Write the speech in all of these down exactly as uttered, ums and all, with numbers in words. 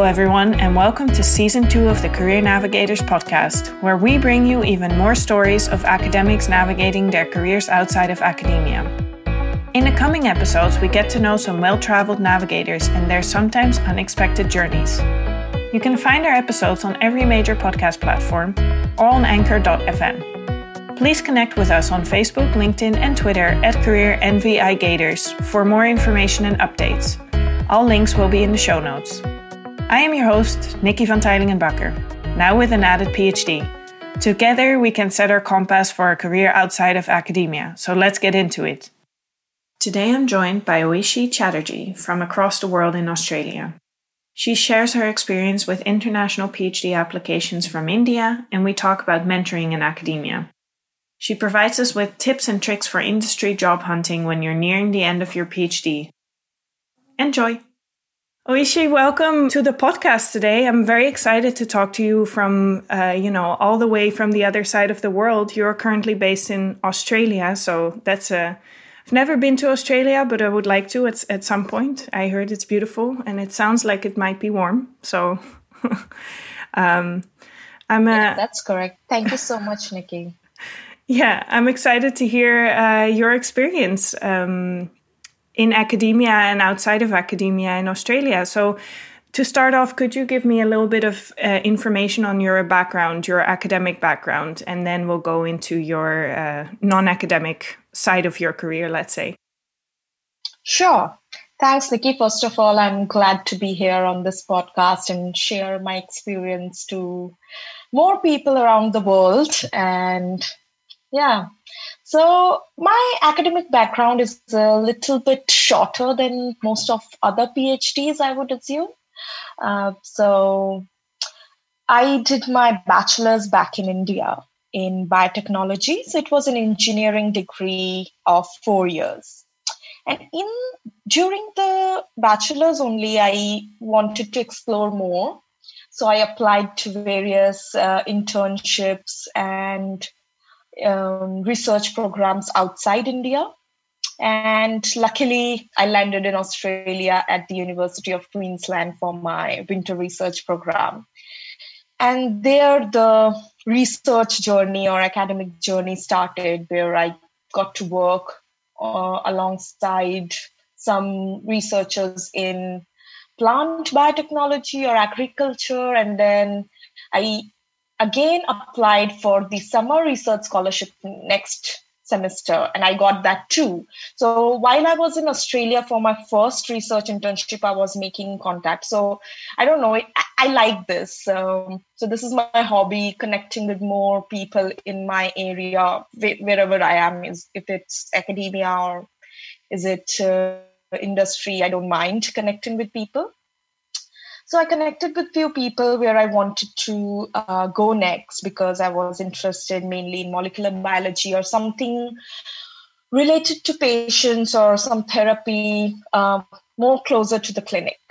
everyone, and welcome to Season two of the Career Navigators podcast, where we bring you even more stories of academics navigating their careers outside of academia. In the coming episodes, we get to know some well-traveled navigators and their sometimes unexpected journeys. You can find our episodes on every major podcast platform or on anchor dot f m. Please connect with us on Facebook, LinkedIn, and Twitter at Career N V I Gators for more information and updates. All links will be in the show notes. I am your host, Nikki van Teylingen-Bakker, now with an added PhD. Together, we can set our compass for a career outside of academia, so let's get into it. Today I'm joined by Oishi Chatterjee from across the world in Australia. She shares her experience with international PhD applications from India, and we talk about mentoring in academia. She provides us with tips and tricks for industry job hunting when you're nearing the end of your PhD. Enjoy! Oishi, welcome to the podcast today. I'm very excited to talk to you from, uh, you know, all the way from the other side of the world. You're currently based in Australia, so that's a... I've never been to Australia, but I would like to at, at some point. I heard it's beautiful, and it sounds like it might be warm, so... um, I'm a, yeah, that's correct. Thank you so much, Nikki. Yeah, I'm excited to hear uh, your experience um, in academia and outside of academia in Australia. So to start off, could you give me a little bit of uh, information on your background, your academic background, and then we'll go into your uh, non-academic side of your career, let's say. Sure. Thanks, Nikki. First of all, I'm glad to be here on this podcast and share my experience to more people around the world. And yeah, so my academic background is a little bit shorter than most of other PhDs, I would assume. Uh, so I did my bachelor's back in India in biotechnology. So it was an engineering degree of four years. And in during the bachelor's only, I wanted to explore more. So I applied to various uh, internships and um, research programs outside India. And luckily, I landed in Australia at the University of Queensland for my winter research program. And there, the research journey or academic journey started, where I got to work uh, alongside some researchers in plant biotechnology or agriculture. And then I again applied for the summer research scholarship next semester, and I got that too. So while I was in Australia for my first research internship, I was making contact. So I don't know, I, I like this. Um, so this is my hobby, connecting with more people in my area, wherever I am, is if it's academia or is it uh, industry, I don't mind connecting with people. So I connected with few people where I wanted to uh, go next, because I was interested mainly in molecular biology or something related to patients or some therapy uh, more closer to the clinic.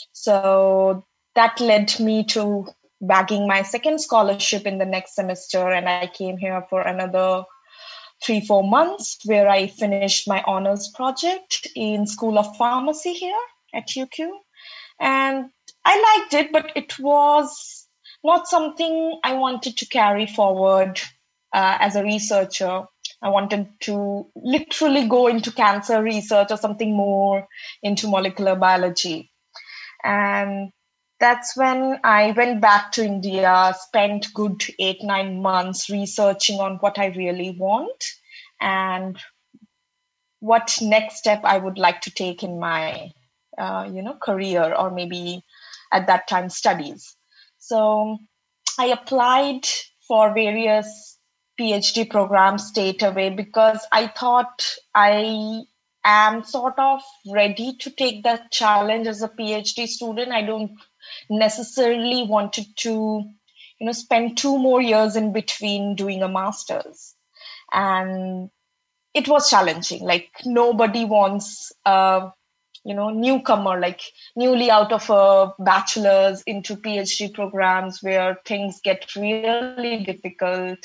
So that led me to bagging my second scholarship in the next semester. And I came here for another three, four months where I finished my honors project in School of Pharmacy here at U Q. And I liked it, but it was not something I wanted to carry forward uh, as a researcher. I wanted to literally go into cancer research or something more into molecular biology. And that's when I went back to India, spent good eight, nine months researching on what I really want and what next step I would like to take in my uh, you know, career, or maybe at that time studies. So I applied for various PhD programs straight away because I thought I am sort of ready to take that challenge as a PhD student. I don't necessarily wanted to, you know, spend two more years in between doing a master's. And it was challenging. Like nobody wants a you know, newcomer, like newly out of a bachelor's into PhD programs where things get really difficult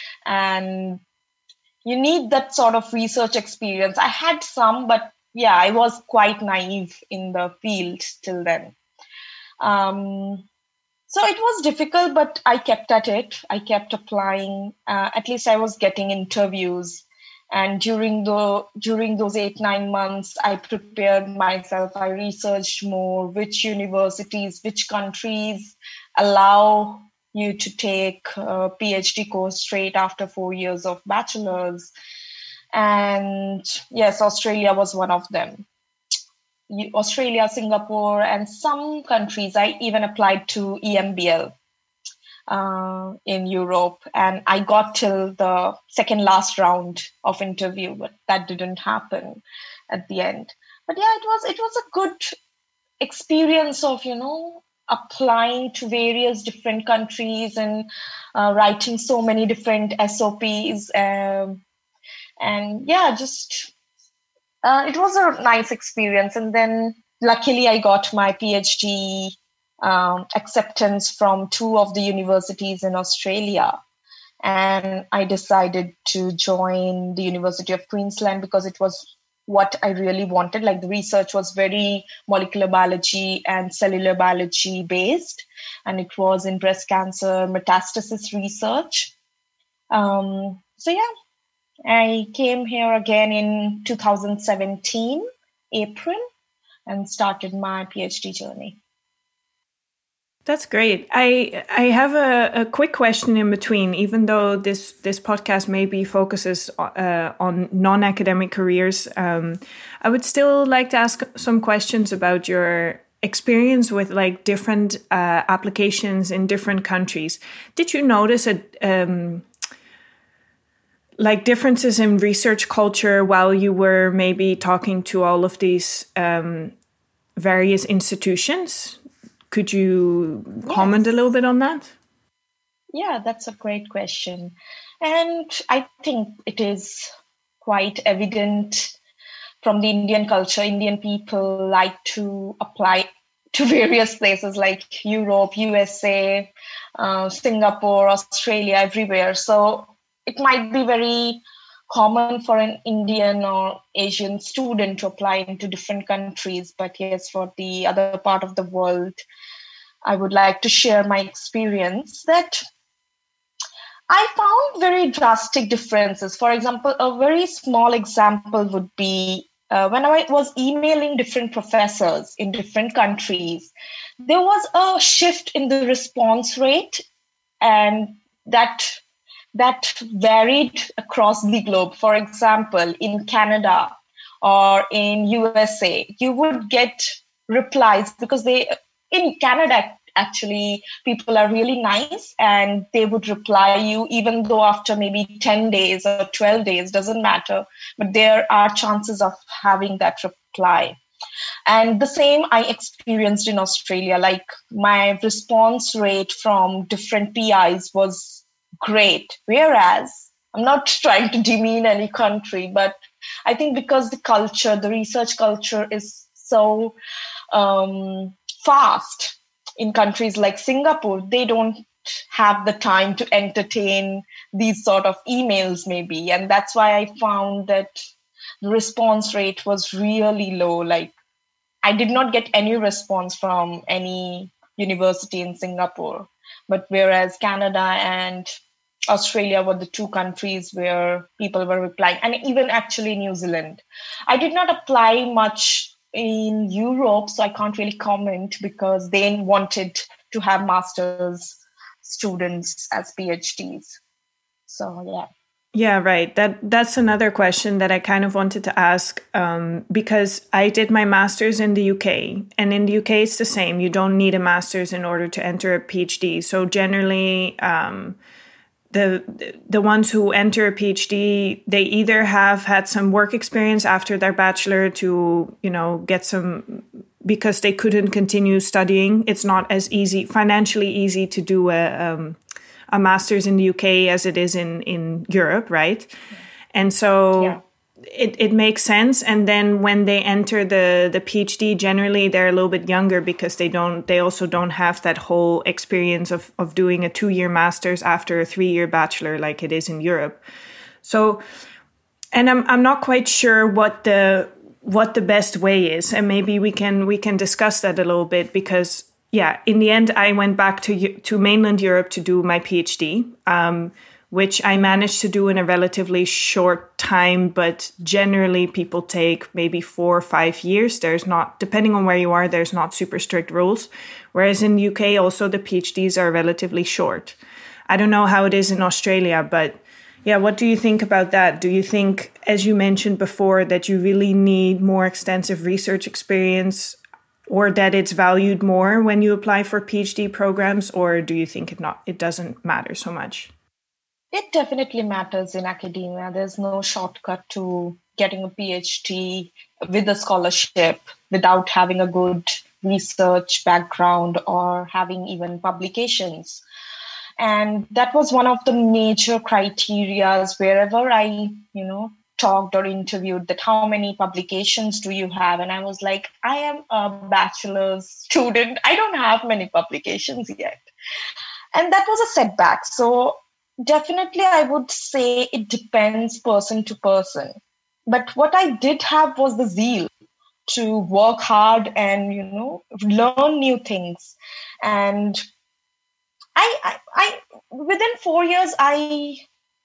and you need that sort of research experience. I had some, but yeah, I was quite naive in the field till then. Um, so it was difficult, but I kept at it. I kept applying. Uh, at least I was getting interviews. And during the during those eight, nine months, I prepared myself. I researched more which universities, which countries allow you to take a PhD course straight after four years of bachelor's. And yes, Australia was one of them. Australia, Singapore, and some countries. I even applied to E M B L uh, in Europe, and I got till the second last round of interview, but that didn't happen at the end. But yeah, it was it was a good experience of, you know, applying to various different countries and uh, writing so many different S O Ps. Um, and yeah, just uh, it was a nice experience. And then luckily I got my PhD um, acceptance from two of the universities in Australia. And I decided to join the University of Queensland because it was what I really wanted. Like, the research was very molecular biology and cellular biology based, and it was in breast cancer metastasis research. Um, so yeah, I came here again in two thousand seventeen, April, and started my PhD journey. That's great. I I have a, a quick question in between, even though this, this podcast maybe focuses uh, on non-academic careers. Um, I would still like to ask some questions about your experience with like different uh, applications in different countries. Did you notice a, um, like differences in research culture while you were maybe talking to all of these um, various institutions? Could you comment yes. a little bit on that? Yeah, that's a great question. And I think it is quite evident from the Indian culture. Indian people like to apply to various places like Europe, U S A, uh, Singapore, Australia, everywhere. So it might be very common for an Indian or Asian student to apply into different countries. But yes, for the other part of the world, I would like to share my experience that I found very drastic differences. For example, a very small example would be uh, when I was emailing different professors in different countries, there was a shift in the response rate, and that that varied across the globe. For example, in Canada or in U S A, you would get replies because they, in Canada, actually, people are really nice and they would reply you even though after maybe ten days or twelve days, doesn't matter. But there are chances of having that reply. And the same I experienced in Australia. Like, my response rate from different P Is was great. Whereas, I'm not trying to demean any country, but I think because the culture, the research culture is so um, fast in countries like Singapore, they don't have the time to entertain these sort of emails maybe. And that's why I found that the response rate was really low. Like, I did not get any response from any university in Singapore. But whereas Canada and Australia were the two countries where people were replying, and even actually New Zealand. I did not apply much in Europe, so I can't really comment because they wanted to have master's students as PhDs. So, yeah. Yeah, right. That that's another question that I kind of wanted to ask um, because I did my master's in the U K, and in the U K it's the same. You don't need a master's in order to enter a PhD. So generally, um, the the ones who enter a PhD, they either have had some work experience after their bachelor to, you know, get some, because they couldn't continue studying. It's not as easy, financially easy to do a um, a master's in the U K as it is in, in Europe, right? Yeah. And so yeah. it, it makes sense. And then when they enter the, the PhD, generally they're a little bit younger because they don't they also don't have that whole experience of, of doing a two-year master's after a three-year bachelor like it is in Europe. So, and I'm I'm not quite sure what the what the best way is. And maybe we can we can discuss that a little bit, because yeah, in the end, I went back to to mainland Europe to do my PhD, um, which I managed to do in a relatively short time. But generally, people take maybe four or five years. There's not, depending on where you are, there's not super strict rules. Whereas in the U K, also the PhDs are relatively short. I don't know how it is in Australia, but yeah, what do you think about that? Do you think, as you mentioned before, that you really need more extensive research experience, or that it's valued more when you apply for PhD programs, or do you think it not it doesn't matter so much? It definitely matters in academia. There's no shortcut to getting a PhD with a scholarship without having a good research background or having even publications. And that was one of the major criterias wherever I, you know, talked or interviewed, that how many publications do you have? And I was like, I am a bachelor's student. I don't have many publications yet. And that was a setback. So definitely I would say it depends person to person. But what I did have was the zeal to work hard and, you know, learn new things. And I, I, I within four years, I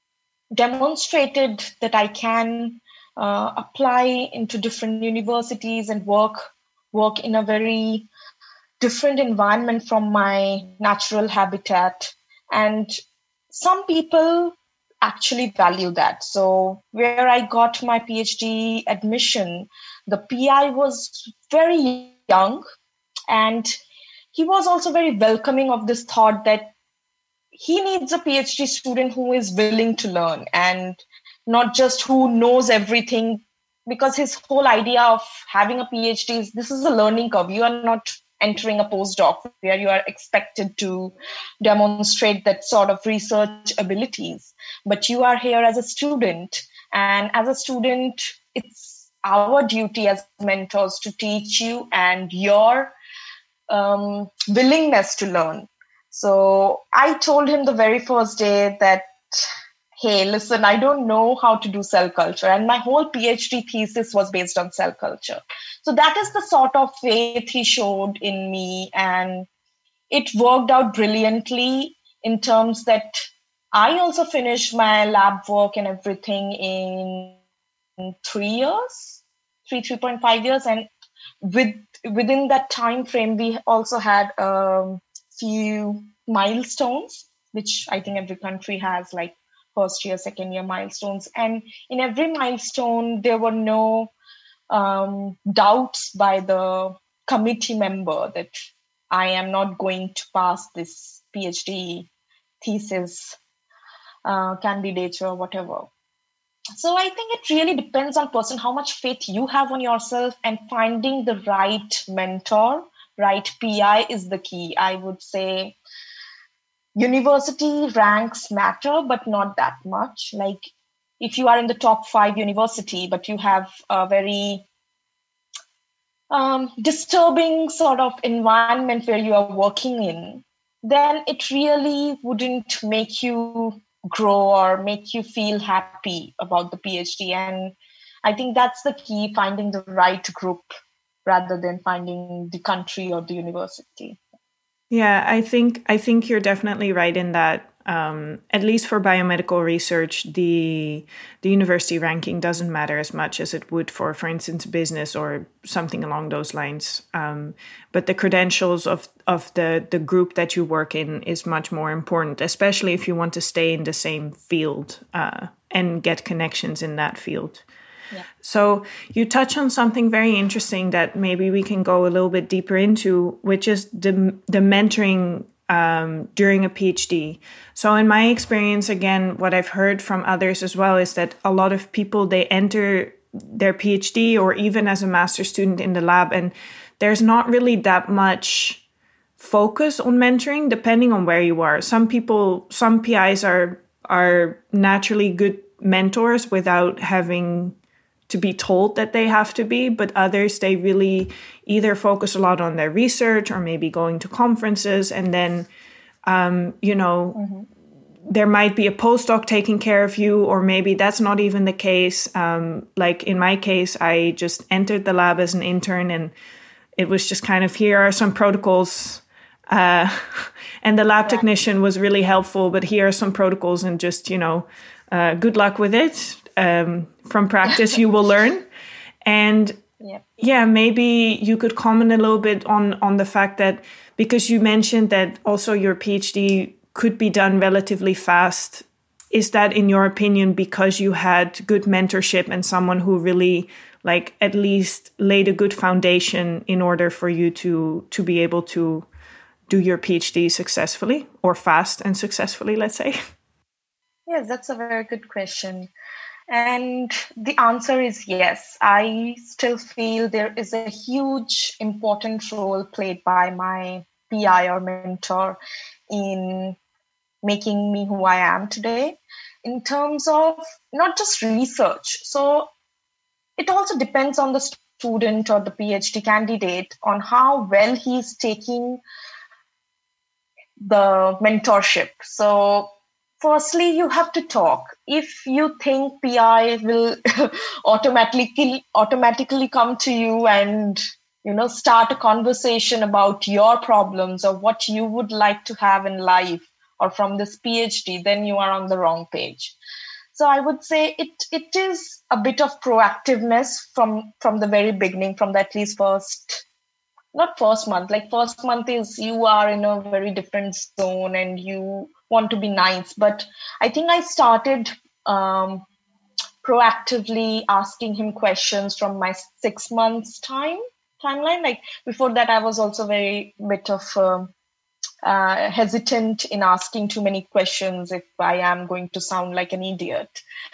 demonstrated that I can uh, apply into different universities and work work in a very different environment from my natural habitat. And some people actually value that. So where I got my PhD admission, the P I was very young, and he was also very welcoming of this thought that he needs a PhD student who is willing to learn and not just who knows everything, because his whole idea of having a PhD is this is a learning curve. You are not entering a postdoc where you are expected to demonstrate that sort of research abilities, but you are here as a student. And as a student, it's our duty as mentors to teach you and your um, willingness to learn. So I told him the very first day that, hey, listen, I don't know how to do cell culture. And my whole PhD thesis was based on cell culture. So that is the sort of faith he showed in me. And it worked out brilliantly in terms that I also finished my lab work and everything in three years, three, three point five years. And with within that time frame, we also had um, few milestones, which I think every country has, like first year, second year milestones. And in every milestone, there were no um, doubts by the committee member that I am not going to pass this PhD thesis, uh, candidature, or whatever. So I think it really depends on person, how much faith you have on yourself, and finding the right mentor, right P I is the key. I would say university ranks matter, but not that much. Like if you are in the top five university, but you have a very um, disturbing sort of environment where you are working in, then it really wouldn't make you grow or make you feel happy about the PhD. And I think that's the key, finding the right group rather than finding the country or the university. Yeah, I think I think you're definitely right in that. Um, at least for biomedical research, the the university ranking doesn't matter as much as it would for, for instance, business or something along those lines. Um, but the credentials of of the the group that you work in is much more important, especially if you want to stay in the same field uh, and get connections in that field. Yeah. So you touch on something very interesting that maybe we can go a little bit deeper into, which is the the mentoring um, during a PhD. So in my experience, again, what I've heard from others as well is that a lot of people, they enter their PhD or even as a master's student in the lab, and there's not really that much focus on mentoring depending on where you are. Some people, some P Is are are naturally good mentors without having to be told that they have to be, but others, they really either focus a lot on their research or maybe going to conferences, and then um, you know mm-hmm. there might be a postdoc taking care of you, or maybe that's not even the case. Um, like in my case, I just entered the lab as an intern, and it was just kind of, here are some protocols, Uh, and the lab yeah. technician was really helpful, but here are some protocols and just, you know, uh, good luck with it. Um, from practice, you will learn. And yeah. yeah, maybe you could comment a little bit on, on the fact that, because you mentioned that also your PhD could be done relatively fast. Is that, in your opinion, because you had good mentorship and someone who really, like, at least laid a good foundation in order for you to to be able to do your PhD successfully, or fast and successfully, let's say? Yes, that's a very good question. And the answer is yes. I still feel there is a huge important role played by my P I or mentor in making me who I am today, in terms of not just research. So it also depends on the student or the PhD candidate on how well he's taking the mentorship. So firstly, you have to talk. If you think P I will automatically automatically come to you and, you know, start a conversation about your problems or what you would like to have in life or from this PhD, then you are on the wrong page. So I would say it it is a bit of proactiveness from from the very beginning, from the at least first, not first month, like first month is you are in a very different zone and you want to be nice. But I think I started um, proactively asking him questions from my six months time timeline. Like before that, I was also very bit of um, uh, hesitant in asking too many questions if I am going to sound like an idiot.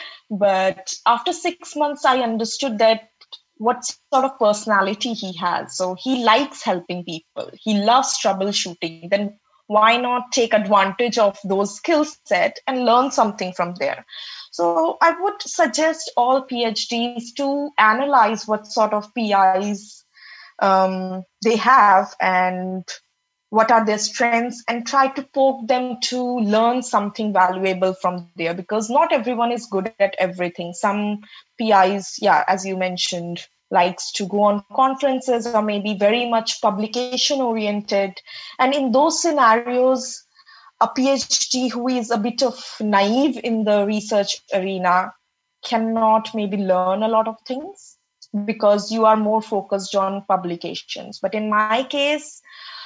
But after six months, I understood that what sort of personality he has. So he likes helping people. He loves troubleshooting. Then why not take advantage of those skill set and learn something from there? So I would suggest all PhDs to analyze what sort of P Is um, they have and what are their strengths, and try to poke them to learn something valuable from there, because not everyone is good at everything. Some P Is, yeah, as you mentioned, likes to go on conferences or maybe very much publication oriented. And in those scenarios, a PhD who is a bit of naive in the research arena cannot maybe learn a lot of things because you are more focused on publications. But in my case,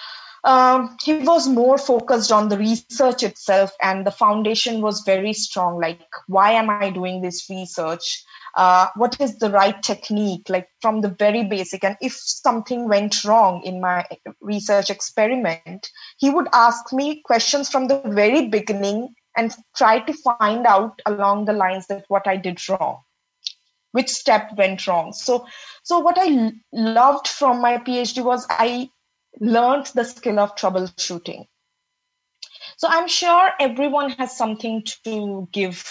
Um, he was more focused on the research itself, and the foundation was very strong. Like, why am I doing this research? Uh, what is the right technique? Like from the very basic. And if something went wrong in my research experiment, he would ask me questions from the very beginning and try to find out along the lines that what I did wrong, which step went wrong. So, so what I l- loved from my PhD was I learned the skill of troubleshooting. So I'm sure everyone has something to give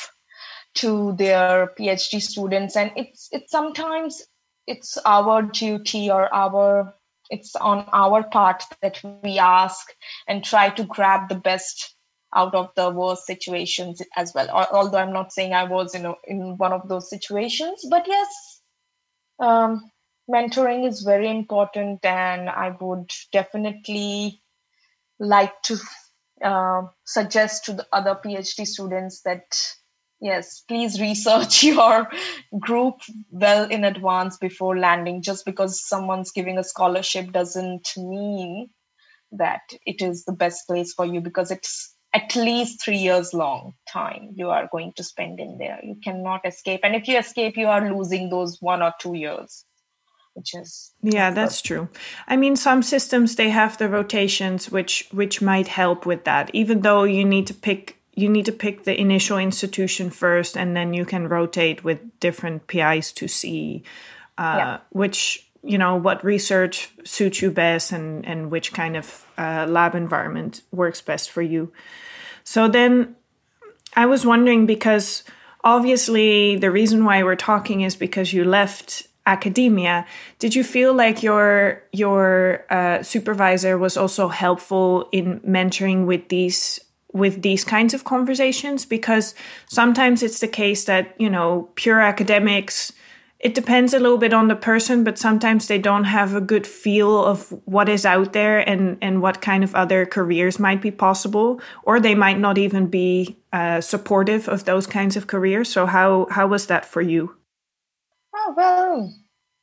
to their PhD students, and it's it's sometimes it's our duty or our it's on our part that we ask and try to grab the best out of the worst situations as well. Although I'm not saying I was, you know, in one of those situations, but yes, um, mentoring is very important, and I would definitely like to uh, suggest to the other PhD students that, yes, please research your group well in advance before landing. Just because someone's giving a scholarship doesn't mean that it is the best place for you, because it's at least three years long time you are going to spend in there. You cannot escape. And if you escape, you are losing those one or two years, which is... Yeah, that's true. I mean, some systems, they have the rotations, which which might help with that, even though you need to pick you need to pick the initial institution first, and then you can rotate with different P Is to see uh, yeah. which, you know, what research suits you best, and, and which kind of uh, lab environment works best for you. So then I was wondering, because obviously the reason why we're talking is because you left academia. Did you feel like your your uh, supervisor was also helpful in mentoring with these with these kinds of conversations? Because sometimes it's the case that, you know, pure academics, it depends a little bit on the person, but sometimes they don't have a good feel of what is out there and, and what kind of other careers might be possible, or they might not even be uh, supportive of those kinds of careers. So how, how was that for you? Oh, well,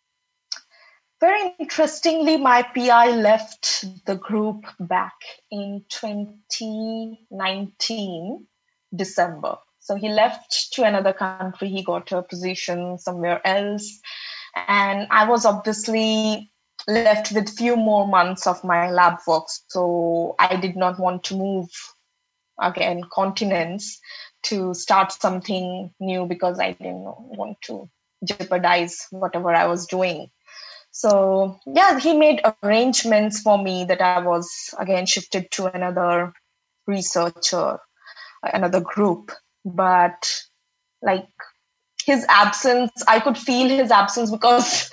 very interestingly, my P I left the group back in twenty nineteen, December. So he left to another country. He got a position somewhere else. And I was obviously left with few more months of my lab work. So I did not want to move again continents to start something new because I didn't want to jeopardize whatever I was doing. So yeah, he made arrangements for me that I was again shifted to another researcher, another group. But like his absence, I could feel his absence because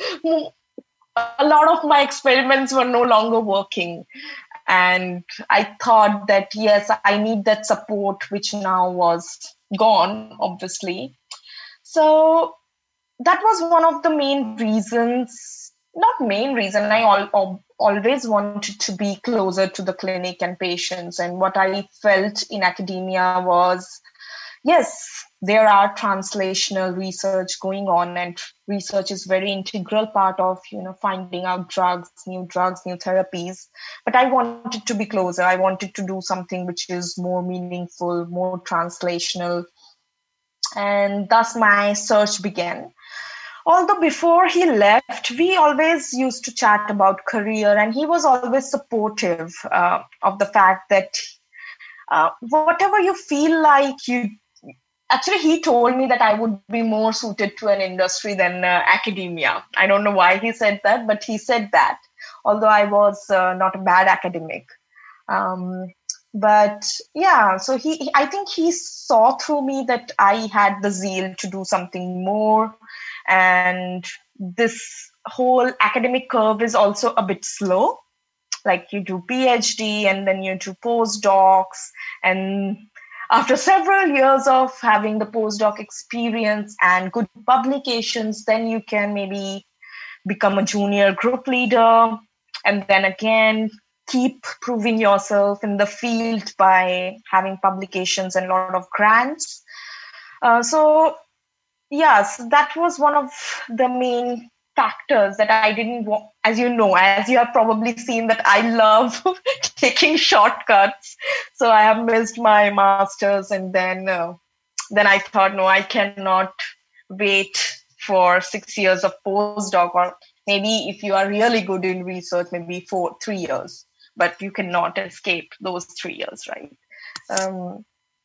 a lot of my experiments were no longer working. And I thought that, yes, I need that support, which now was gone, obviously. So that was one of the main reasons, not main reason, I al- al- always wanted to be closer to the clinic and patients. And what I felt in academia was, yes, there are translational research going on, and research is very integral part of, you know, finding out drugs, new drugs, new therapies. But I wanted to be closer. I wanted to do something which is more meaningful, more translational. And thus my search began. Although before he left, we always used to chat about career, and he was always supportive uh, of the fact that uh, whatever you feel like you Actually, he told me that I would be more suited to an industry than uh, academia. I don't know why he said that, but he said that, although I was uh, not a bad academic. Um, but yeah, so he, I think he saw through me that I had the zeal to do something more. And this whole academic curve is also a bit slow. Like you do PhD and then you do postdocs, and after several years of having the postdoc experience and good publications, then you can maybe become a junior group leader, and then again keep proving yourself in the field by having publications and a lot of grants. Uh, so yes, that was one of the main factors that I didn't want. As you know, as you have probably seen, that I love taking shortcuts. So I have missed my master's, and then uh, then I thought, no, I cannot wait for six years of postdoc, or maybe if you are really good in research, maybe four, three years, but you cannot escape those three years, right? Um,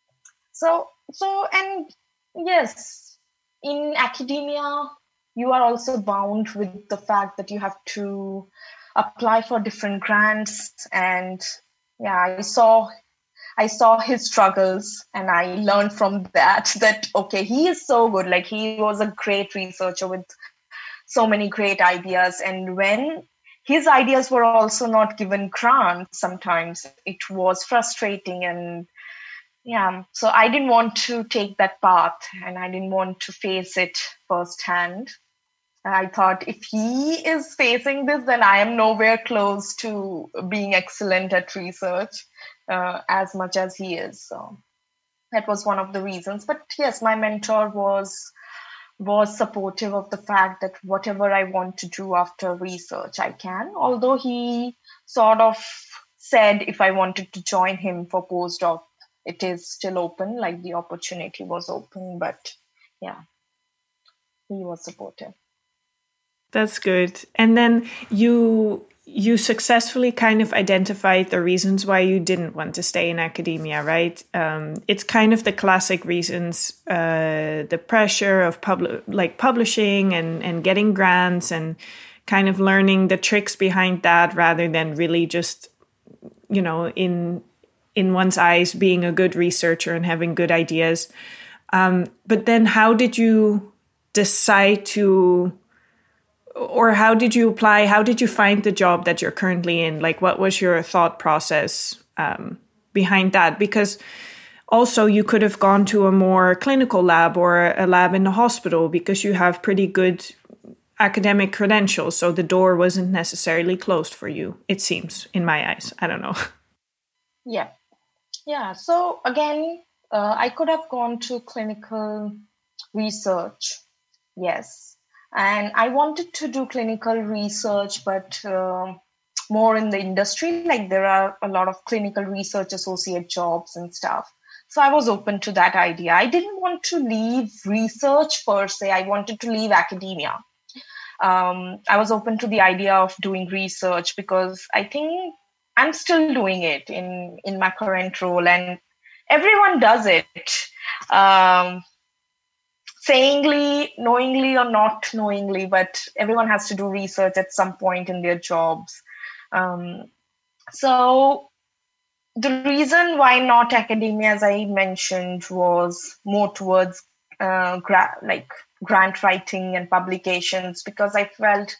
so, so, and yes, in academia, you are also bound with the fact that you have to apply for different grants. And yeah, I saw I saw his struggles, and I learned from that, that, okay, he is so good. Like, he was a great researcher with so many great ideas. And when his ideas were also not given grants, sometimes it was frustrating. And yeah, so I didn't want to take that path, and I didn't want to face it firsthand. I thought, if he is facing this, then I am nowhere close to being excellent at research uh, as much as he is. So that was one of the reasons. But yes, my mentor was was supportive of the fact that whatever I want to do after research, I can. Although he sort of said if I wanted to join him for postdoc, it is still open, like the opportunity was open. But yeah, he was supportive. That's good. And then you you successfully kind of identified the reasons why you didn't want to stay in academia, right? Um, it's kind of the classic reasons, uh, the pressure of public, like publishing and, and getting grants, and kind of learning the tricks behind that, rather than really just, you know, in in one's eyes, being a good researcher and having good ideas. Um, but then how did you decide to, or how did you apply? How did you find the job that you're currently in? Like, what was your thought process um, behind that? Because also you could have gone to a more clinical lab or a lab in the hospital, because you have pretty good academic credentials, so the door wasn't necessarily closed for you, it seems, in my eyes. I don't know. Yeah. Yeah. So again, uh, I could have gone to clinical research. Yes. And I wanted to do clinical research, but uh, more in the industry. Like there are a lot of clinical research associate jobs and stuff. So I was open to that idea. I didn't want to leave research per se. I wanted to leave academia. Um, I was open to the idea of doing research because I think I'm still doing it in, in my current role, and everyone does it. Um, sayingly, knowingly or not knowingly, but everyone has to do research at some point in their jobs. Um, so the reason why not academia, as I mentioned, was more towards uh, gra- like grant writing and publications, because I felt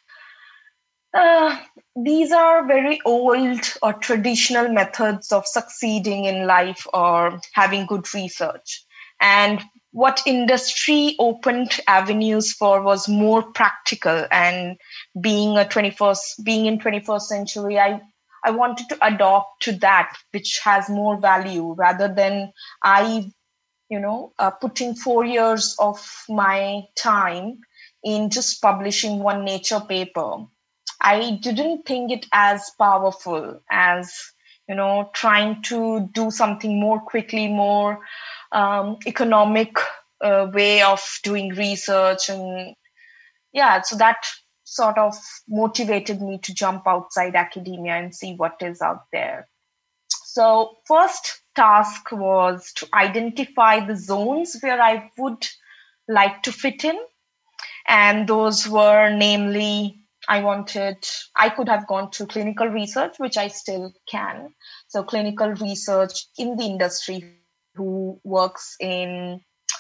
uh, these are very old or traditional methods of succeeding in life or having good research. And what industry opened avenues for was more practical. And being a twenty-first, being in twenty-first century, I I wanted to adopt to that, which has more value, rather than I, you know, uh, putting four years of my time in just publishing one Nature paper. I didn't think it as powerful as, you know, trying to do something more quickly, more um, economic uh, way of doing research. And yeah, so that sort of motivated me to jump outside academia and see what is out there. So first task was to identify the zones where I would like to fit in. And those were namely, I wanted, I could have gone to clinical research, which I still can. So clinical research in the industry who works in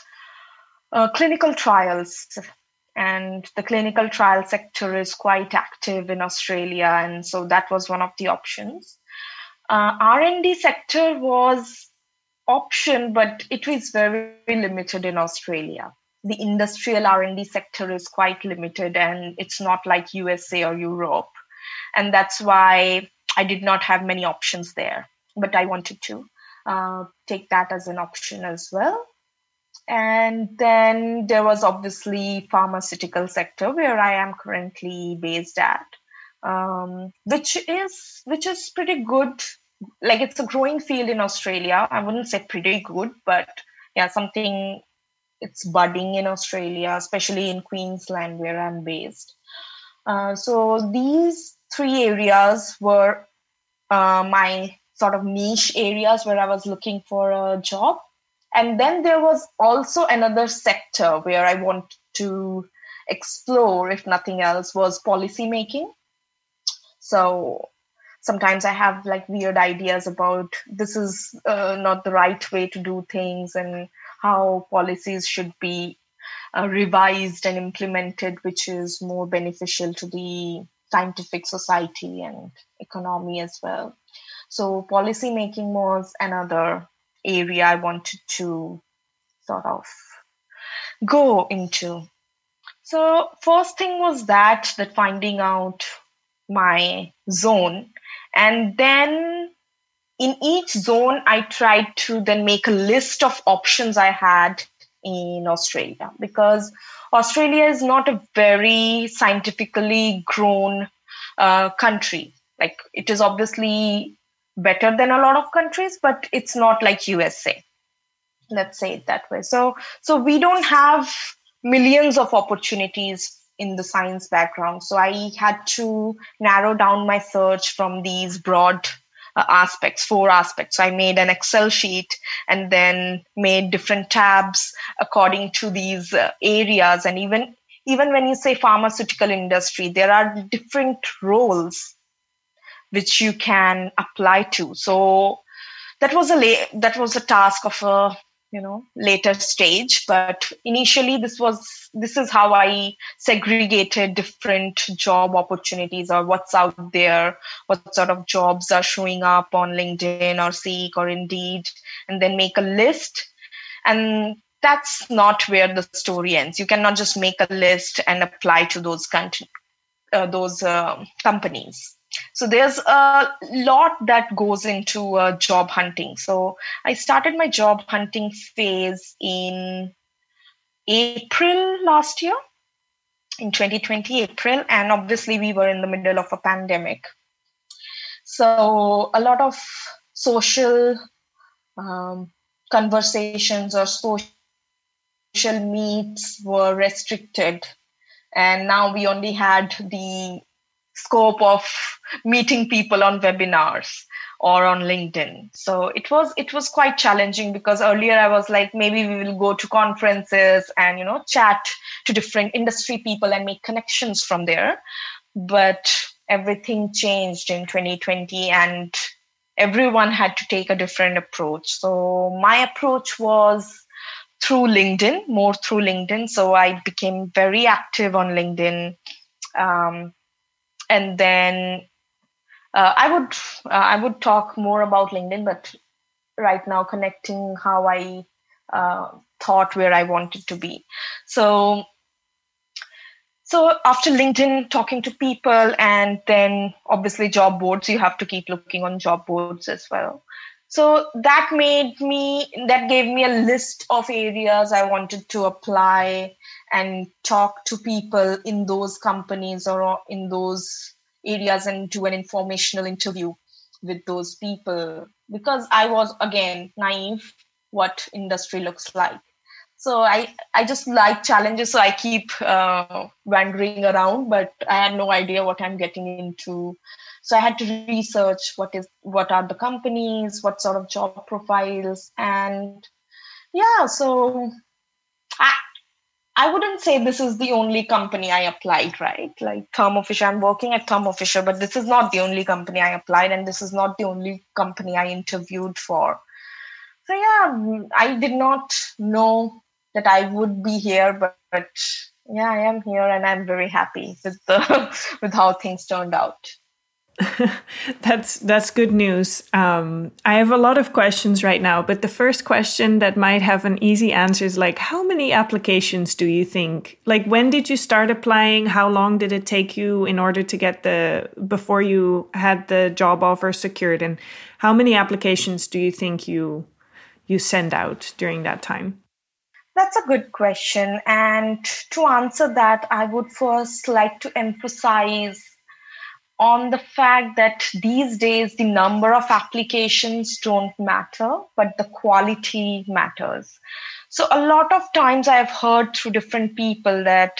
uh, clinical trials. And the clinical trial sector is quite active in Australia. And so that was one of the options. Uh, R and D sector was option, but it was very limited in Australia. The industrial R and D sector is quite limited, and it's not like U S A or Europe. And that's why I did not have many options there, but I wanted to uh, take that as an option as well. And then there was obviously pharmaceutical sector, where I am currently based at, um, which is which is pretty good. Like it's a growing field in Australia. I wouldn't say pretty good, but yeah, something, it's budding in Australia, especially in Queensland, where I'm based. Uh, so these three areas were uh, my sort of niche areas where I was looking for a job. And then there was also another sector where I wanted to explore, if nothing else, was policy making. So sometimes I have like weird ideas about this is uh, not the right way to do things, and how policies should be uh, revised and implemented, which is more beneficial to the scientific society and economy as well. So policy making was another area I wanted to sort of go into. So first thing was that, that finding out my zone. And then in each zone, I tried to then make a list of options I had in Australia, because Australia is not a very scientifically grown uh, country. Like it is obviously better than a lot of countries, but it's not like U S A. Let's say it that way. So, so we don't have millions of opportunities in the science background. So I had to narrow down my search from these broad uh, aspects, four aspects. So I made an Excel sheet and then made different tabs according to these uh, areas. And even, even when you say pharmaceutical industry, there are different roles which you can apply to. So that was a la- that was a task of a you know later stage, but initially this was this is how I segregated different job opportunities, or what's out there, what sort of jobs are showing up on LinkedIn or Seek or Indeed, and then make a list. And that's not where the story ends. You cannot just make a list and apply to those country, uh, those uh, companies. So there's a lot that goes into uh, job hunting. So I started my job hunting phase in April last year, in twenty twenty April, and obviously we were in the middle of a pandemic. So a lot of social um, conversations or social meets were restricted, and now we only had the scope of meeting people on webinars or on LinkedIn. So it was it was quite challenging, because earlier I was like, maybe we will go to conferences and, you know, chat to different industry people and make connections from there. But everything changed in twenty twenty, and everyone had to take a different approach. So my approach was through LinkedIn, more through LinkedIn. So I became very active on LinkedIn. Um, and then uh, I would uh, I would talk more about LinkedIn, but right now connecting how I uh, thought where I wanted to be. So So after LinkedIn, talking to people, and then obviously job boards, you have to keep looking on job boards as well. So that made me, that gave me a list of areas I wanted to apply and talk to people in those companies or in those areas and do an informational interview with those people, because I was, again, naive what industry looks like. So I, I just like challenges. So I keep uh, wandering around, but I had no idea what I'm getting into. So I had to research what is what are the companies, what sort of job profiles, and yeah. So I I wouldn't say this is the only company I applied, right? Like Thermo Fisher, I'm working at Thermo Fisher, but this is not the only company I applied, and this is not the only company I interviewed for. So yeah, I did not know that I would be here, but, but yeah, I am here, and I'm very happy with the with how things turned out. that's that's good news. Um, I have a lot of questions right now, but the first question that might have an easy answer is like, how many applications do you think? Like, when did you start applying? How long did it take you in order to get the before you had the job offer secured? And how many applications do you think you you send out during that time? That's a good question. And to answer that, I would first like to emphasize on the fact that these days the number of applications don't matter, but the quality matters. So a lot of times I've heard through different people that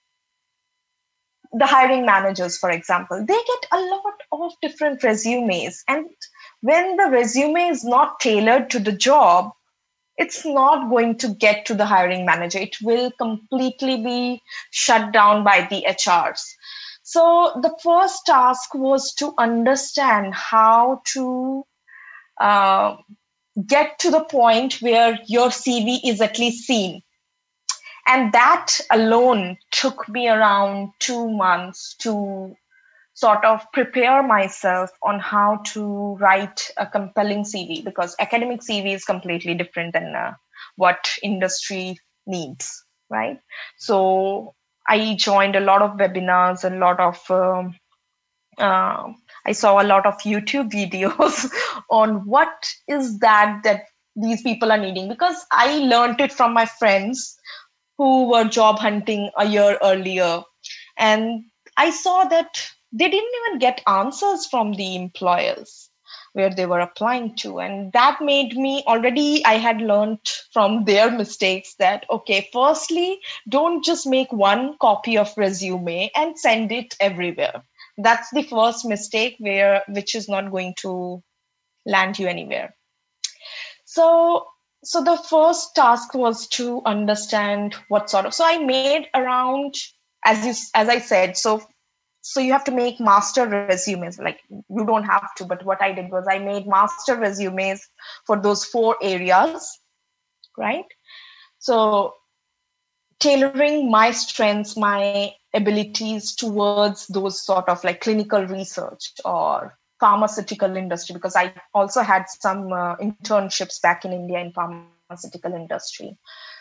the hiring managers, for example, they get a lot of different resumes. And when the resume is not tailored to the job, it's not going to get to the hiring manager. It will completely be shut down by the H Rs. So the first task was to understand how to uh, get to the point where your C V is at least seen. And that alone took me around two months to sort of prepare myself on how to write a compelling C V, because academic C V is completely different than uh, what industry needs, right? So I joined a lot of webinars, a lot of, um, uh, I saw a lot of YouTube videos on what is that that these people are needing, because I learned it from my friends who were job hunting a year earlier. And I saw that they didn't even get answers from the employers where they were applying to. And that made me, already I had learned from their mistakes that, okay, firstly, don't just make one copy of resume and send it everywhere. That's the first mistake where, which is not going to land you anywhere. So, so the first task was to understand what sort of, so I made around, as you, as I said, so So you have to make master resumes. Like, you don't have to, but what I did was I made master resumes for those four areas, right? So tailoring my strengths, my abilities towards those sort of like clinical research or pharmaceutical industry, because I also had some uh, internships back in India in pharmaceutical industry.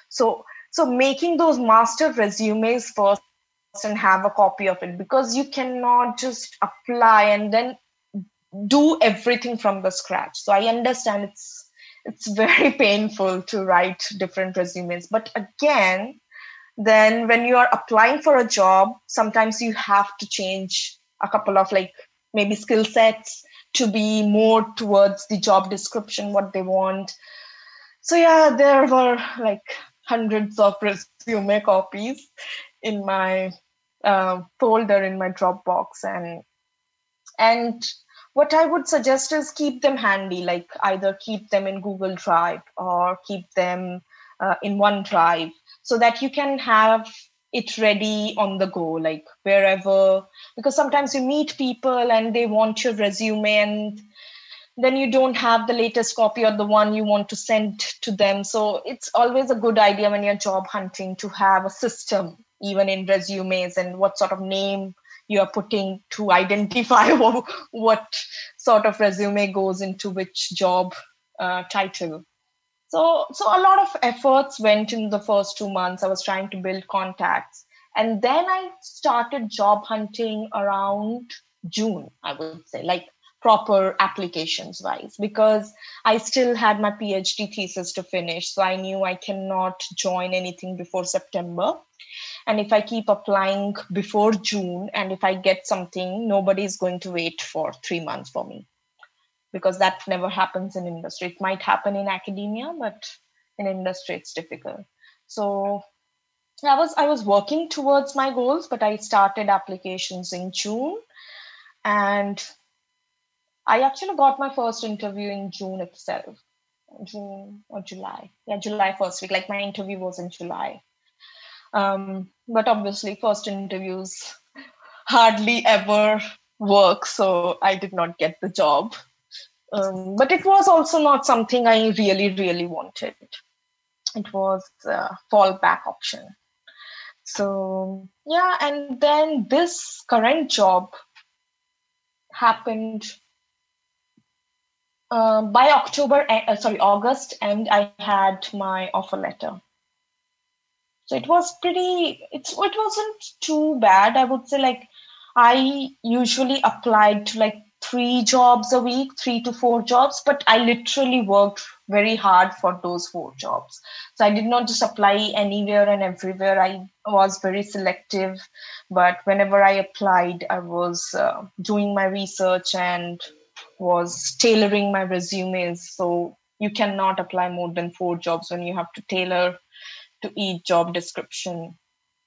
So, so making those master resumes first and have a copy of it, because you cannot just apply and then do everything from the scratch. So I understand it's it's very painful to write different resumes, but again, then when you are applying for a job, sometimes you have to change a couple of like maybe skill sets to be more towards the job description, what they want. So yeah, there were like hundreds of resume copies in my uh, folder in my Dropbox, and and what I would suggest is keep them handy, like either keep them in Google Drive or keep them uh, in OneDrive, so that you can have it ready on the go, like wherever, because sometimes you meet people and they want your resume and then you don't have the latest copy or the one you want to send to them. So it's always a good idea when you're job hunting to have a system, even in resumes, and what sort of name you are putting to identify what, what sort of resume goes into which job uh, title. So, so a lot of efforts went in the first two months. I was trying to build contacts. And then I started job hunting around June, I would say, like proper applications wise, because I still had my PhD thesis to finish. So I knew I cannot join anything before September. And if I keep applying before June, and if I get something, nobody's going to wait for three months for me, because that never happens in industry. It might happen in academia, but in industry, it's difficult. So I was I was working towards my goals, but I started applications in June. And I actually got my first interview in June itself, June or July. Yeah, July first week. Like my interview was in July. Um, but obviously, first interviews hardly ever work, so I did not get the job. Um, but it was also not something I really, really wanted. It was a fallback option. So yeah, and then this current job happened uh, by October, uh, sorry, August, and I had my offer letter. So it was pretty, it's, it wasn't too bad. I would say like I usually applied to like three jobs a week, three to four jobs, but I literally worked very hard for those four jobs. So I did not just apply anywhere and everywhere. I was very selective, but whenever I applied, I was uh, doing my research and was tailoring my resumes. So you cannot apply more than four jobs when you have to tailor to each job description.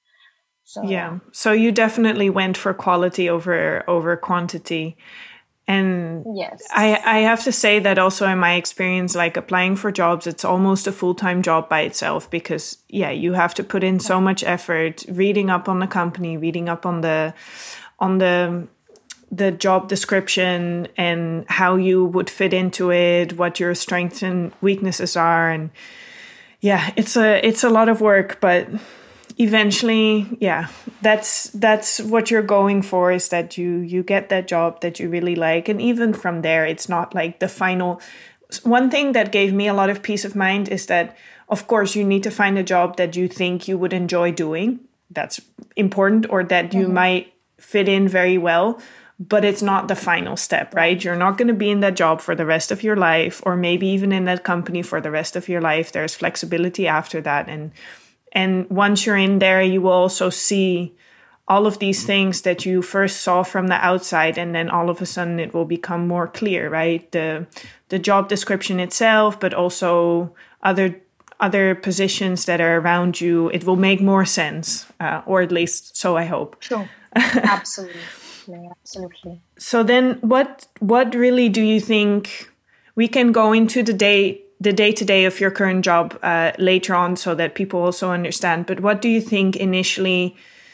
So yeah, so you definitely went for quality over over quantity. And yes, I, I have to say that also in my experience, like applying for jobs, it's almost a full-time job by itself, because yeah, you have to put in so much effort, reading up on the company, reading up on the on the the job description and how you would fit into it, what your strengths and weaknesses are. And yeah, it's a it's a lot of work, but eventually, yeah, that's that's what you're going for, is that you you get that job that you really like. And even from there, it's not like the final. One thing that gave me a lot of peace of mind is that, of course, you need to find a job that you think you would enjoy doing. That's important, or that you mm-hmm. might fit in very well. But it's not the final step, right? You're not going to be in that job for the rest of your life, or maybe even in that company for the rest of your life. There's flexibility after that. And And once you're in there, you will also see all of these things that you first saw from the outside, and then all of a sudden it will become more clear, right? The the job description itself, but also other other positions that are around you. It will make more sense, uh, or at least so I hope. Sure, absolutely, absolutely. So then, what what really do you think? We can go into the day. the day-to-day of your current job uh, later on, so that people also understand. But what do you think initially,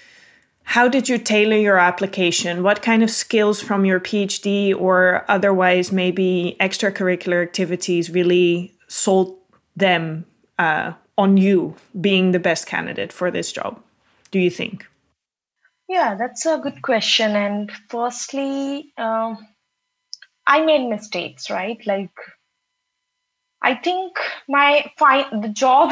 how did you tailor your application? What kind of skills from your PhD or otherwise maybe extracurricular activities really sold them uh, on you being the best candidate for this job, do you think? Yeah, that's a good question. And firstly, um, I made mistakes, right? Like, I think my fi- the job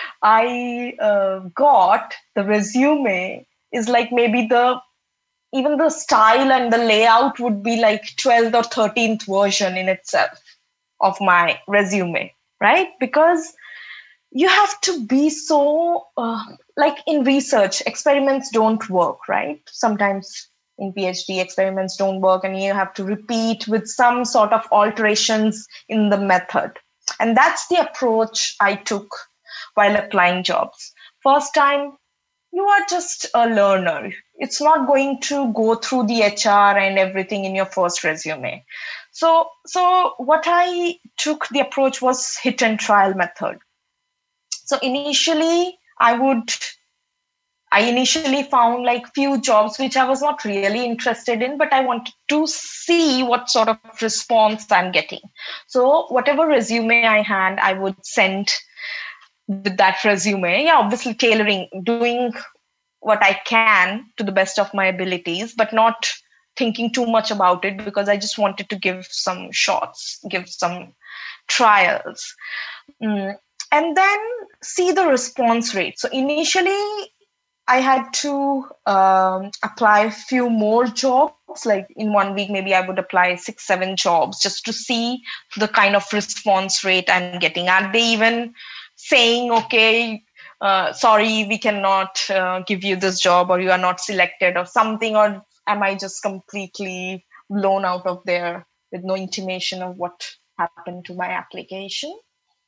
I uh, got, the resume is like maybe the even the style and the layout would be like twelfth or thirteenth version in itself of my resume, right? Because you have to be so uh, like in research, experiments don't work, right? Sometimes in PhD, experiments don't work, and you have to repeat with some sort of alterations in the method. And that's the approach I took while applying jobs. First time, you are just a learner. It's not going to go through the H R and everything in your first resume. So, so what I took the approach was hit and trial method. So initially, I would, I initially found like few jobs which I was not really interested in, but I wanted to see what sort of response I'm getting. So whatever resume I had, I would send with that resume. Yeah, obviously tailoring, doing what I can to the best of my abilities, but not thinking too much about it because I just wanted to give some shots, give some trials. Mm. And then see the response rate. So initially, I had to um, apply a few more jobs. Like in one week, maybe I would apply six, seven jobs just to see the kind of response rate I'm getting. Are they even saying, okay, uh, sorry, we cannot uh, give you this job, or you are not selected or something? Or am I just completely blown out of there with no intimation of what happened to my application?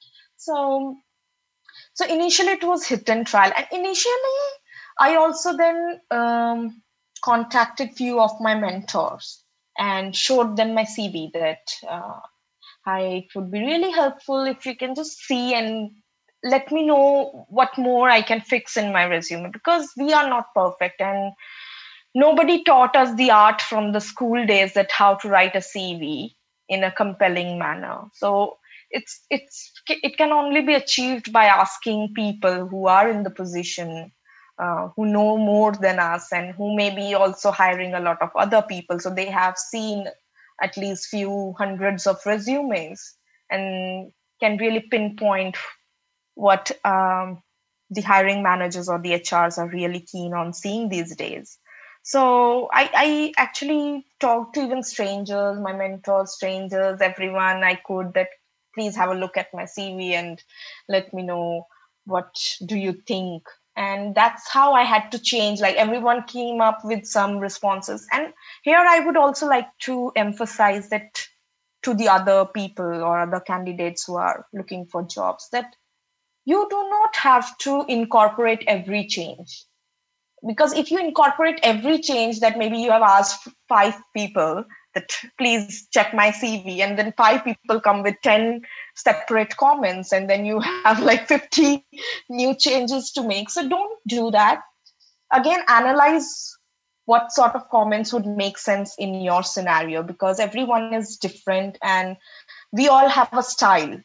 So, so initially it was hit and trial. And initially, I also then um, contacted few of my mentors and showed them my C V that uh, I, it would be really helpful if you can just see and let me know what more I can fix in my resume, because we are not perfect and nobody taught us the art from the school days that how to write a C V in a compelling manner. So it's it's it can only be achieved by asking people who are in the position, uh, who know more than us, and who may be also hiring a lot of other people. So they have seen at least few hundreds of resumes and can really pinpoint what um, the hiring managers or the H Rs are really keen on seeing these days. So I, I actually talked to even strangers, my mentors, strangers, everyone I could, that please have a look at my C V and let me know what do you think. And that's how I had to change. Like everyone came up with some responses. And here I would also like to emphasize that to the other people or other candidates who are looking for jobs, that you do not have to incorporate every change. Because if you incorporate every change, that maybe you have asked five people that please check my C V, and then five people come with ten separate comments, and then you have like fifty new changes to make. So don't do that. Again, analyze what sort of comments would make sense in your scenario, because everyone is different and we all have a style.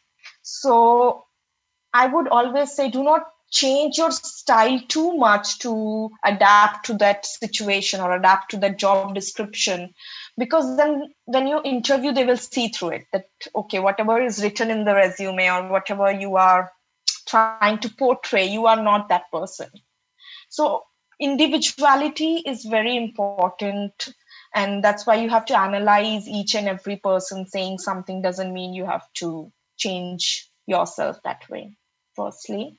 So I would always say, do not change your style too much to adapt to that situation or adapt to that job description, because then when you interview, they will see through it that, okay, whatever is written in the resume or whatever you are trying to portray, you are not that person. So individuality is very important. And that's why you have to analyze each and every person. Saying something doesn't mean you have to change yourself that way, firstly.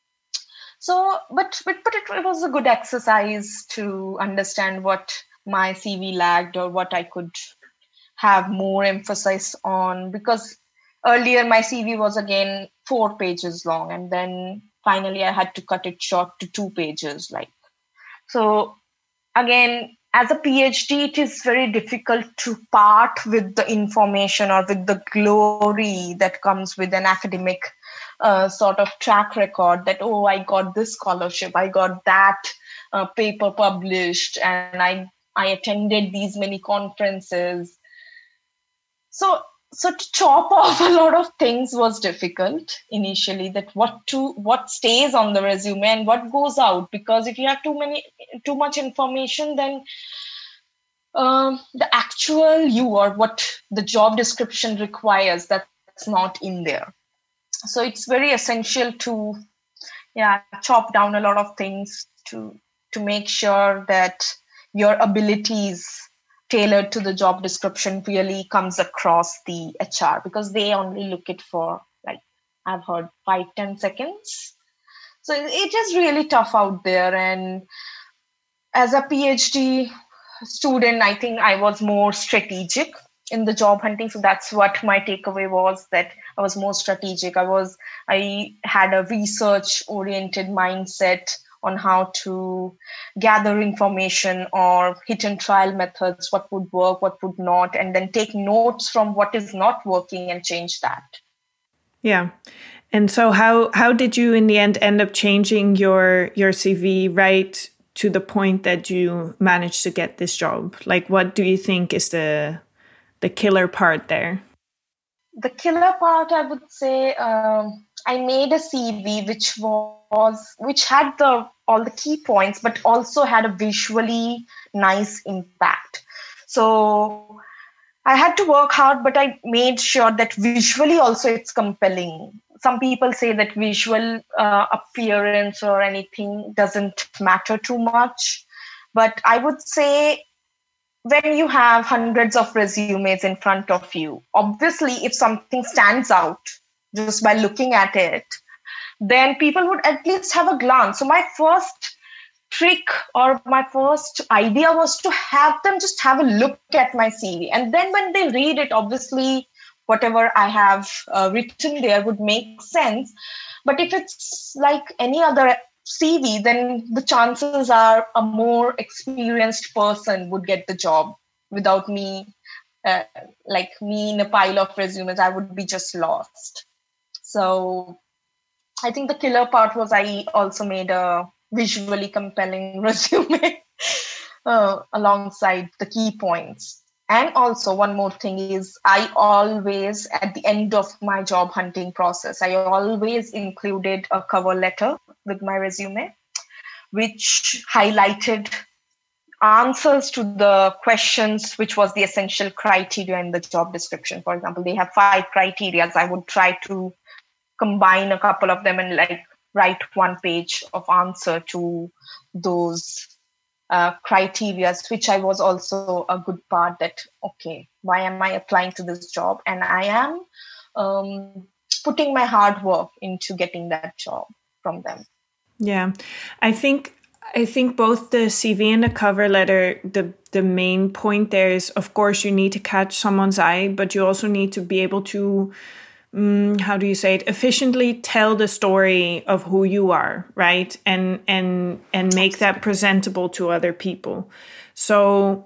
So, but but but it, it was a good exercise to understand what my C V lagged or what I could have more emphasis on, because earlier my C V was again four pages long, and then finally I had to cut it short to two pages. Like, so again, as a PhD, it is very difficult to part with the information or with the glory that comes with an academic uh, sort of track record that, oh, I got this scholarship, I got that uh, paper published, and I, I attended these many conferences. So, so to chop off a lot of things was difficult initially, that what to what stays on the resume and what goes out, because if you have too many too much information, then um, the actual you or what the job description requires, that's not in there. So it's very essential to yeah chop down a lot of things to to make sure that your abilities tailored to the job description really comes across the H R, because they only look it for, like, I've heard five ten seconds. So it is really tough out there. And as a PhD student, I think I was more strategic in the job hunting. So that's what my takeaway was, that I was more strategic. I was, I had a research oriented mindset on how to gather information or hit and trial methods, what would work, what would not, and then take notes from what is not working and change that. Yeah. And so how how did you in the end end up changing your your C V right to the point that you managed to get this job? Like, what do you think is the the killer part there? The killer part, I would say, um, I made a C V which was which had the all the key points, but also had a visually nice impact. So I had to work hard, but I made sure that visually also it's compelling. Some people say that visual uh, appearance or anything doesn't matter too much, but I would say when you have hundreds of resumes in front of you, obviously if something stands out just by looking at it, then people would at least have a glance. So my first trick or my first idea was to have them just have a look at my C V. And then when they read it, obviously whatever I have uh, written there would make sense. But if it's like any other C V, then the chances are a more experienced person would get the job without me, uh, like me in a pile of resumes, I would be just lost. So I think the killer part was I also made a visually compelling resume uh, alongside the key points. And also one more thing is I always, at the end of my job hunting process, I always included a cover letter with my resume, which highlighted answers to the questions, which was the essential criteria in the job description. For example, they have five criteria. I would try to combine a couple of them and like write one page of answer to those uh, criteria, which I was also a good part that, okay, why am I applying to this job? And I am um, putting my hard work into getting that job from them. Yeah, I think I think both the C V and the cover letter, the the main point there is, of course, you need to catch someone's eye, but you also need to be able to, um, how do you say it, efficiently tell the story of who you are, right? And and and make that presentable to other people. So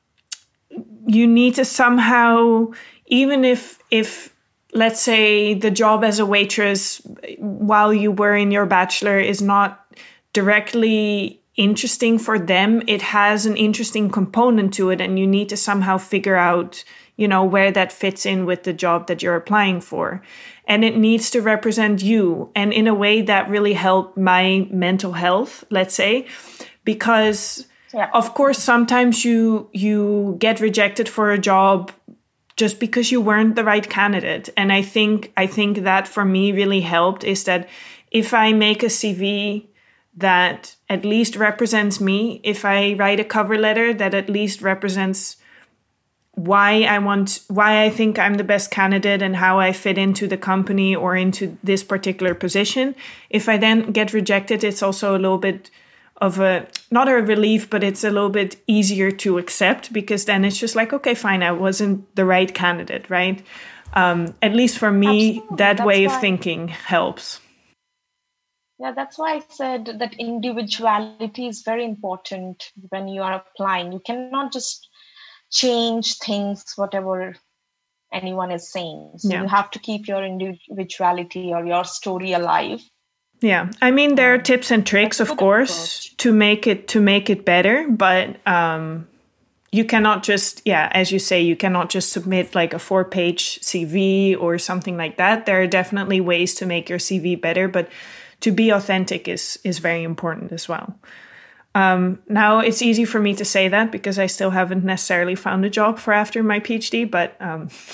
you need to somehow, even if if let's say the job as a waitress while you were in your bachelor is not directly interesting for them, it has an interesting component to it, and you need to somehow figure out, you know, where that fits in with the job that you're applying for. And it needs to represent you, and in a way that really helped my mental health, let's say, because yeah. Of course, sometimes you you get rejected for a job just because you weren't the right candidate. And I think I think that for me really helped, is that if I make a C V that at least represents me, if I write a cover letter that at least represents why I want, why I think I'm the best candidate and how I fit into the company or into this particular position, if I then get rejected, it's also a little bit of a, not a relief, but it's a little bit easier to accept, because then it's just like, okay, fine, I wasn't the right candidate, right? Um, at least for me, Absolutely. that That's way of thinking helps. Yeah, that's why I said that individuality is very important when you are applying. You cannot just change things, whatever anyone is saying. So yeah. You have to keep your individuality or your story alive. Yeah, I mean, there are tips and tricks, of course, approach. to make it to make it better, but um, you cannot just, yeah, as you say, you cannot just submit like a four-page C V or something like that. There are definitely ways to make your C V better, but to be authentic is is very important as well. Um, now, it's easy for me to say that because I still haven't necessarily found a job for after my PhD, but um,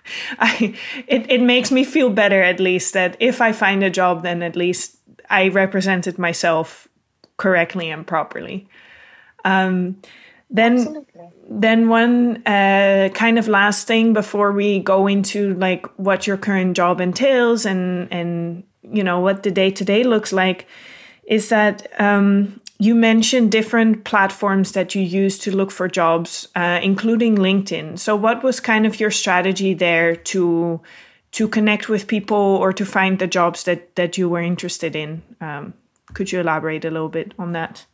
I it, it makes me feel better, at least, that if I find a job, then at least I represented myself correctly and properly. Um, then, Absolutely. then one uh, kind of last thing before we go into like what your current job entails and and you know what the day to day looks like, is that um, you mentioned different platforms that you use to look for jobs, uh, including LinkedIn. So, what was kind of your strategy there to to connect with people or to find the jobs that that you were interested in? Um, could you elaborate a little bit on that?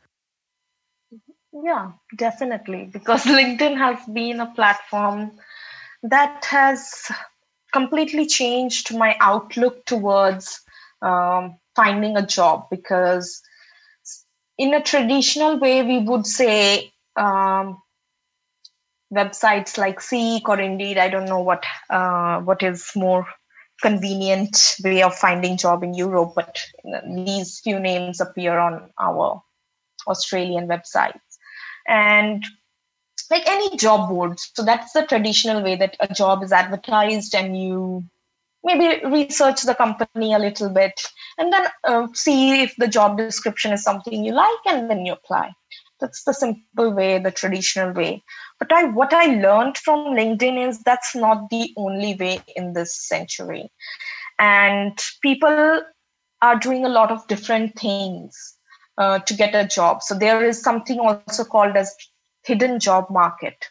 Yeah, definitely. Because LinkedIn has been a platform that has completely changed my outlook towards um, finding a job. Because in a traditional way, we would say um, websites like Seek or Indeed, I don't know what uh, what is more convenient way of finding job in Europe, but these few names appear on our Australian websites. And like any job board, so that's the traditional way that a job is advertised, and you maybe research the company a little bit and then uh, see if the job description is something you like, and then you apply. That's the simple way, the traditional way. But I, what I learned from LinkedIn is that's not the only way in this century. And people are doing a lot of different things uh, to get a job. So there is something also called as hidden job market.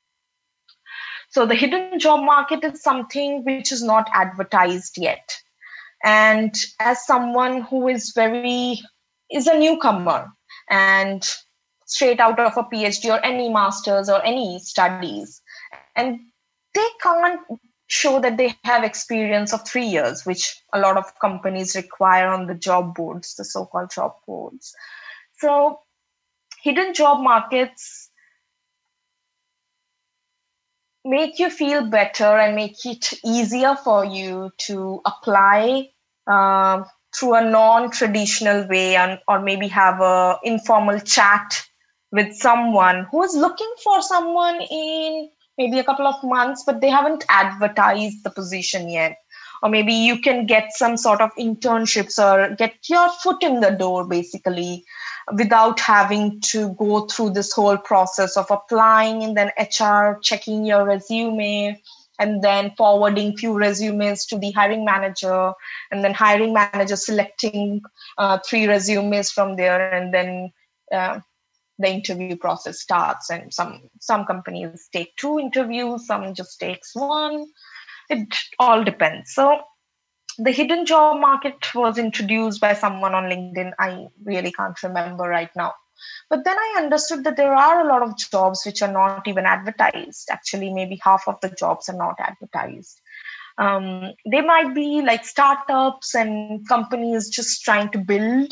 So the hidden job market is something which is not advertised yet. And as someone who is very, is a newcomer and straight out of a PhD or any master's or any studies, and they can't show that they have experience of three years, which a lot of companies require on the job boards, the so-called job boards. So hidden job markets make you feel better and make it easier for you to apply uh, through a non-traditional way, and or maybe have a informal chat with someone who is looking for someone in maybe a couple of months, but they haven't advertised the position yet. Or maybe you can get some sort of internships or get your foot in the door, basically, without having to go through this whole process of applying and then H R checking your resume and then forwarding few resumes to the hiring manager, and then hiring manager selecting uh, three resumes from there, and then uh, the interview process starts. And some some companies take two interviews, some just takes one. It all depends. So the hidden job market was introduced by someone on LinkedIn. I really can't remember right now. But then I understood that there are a lot of jobs which are not even advertised. Actually, maybe half of the jobs are not advertised. Um, they might be like startups and companies just trying to build,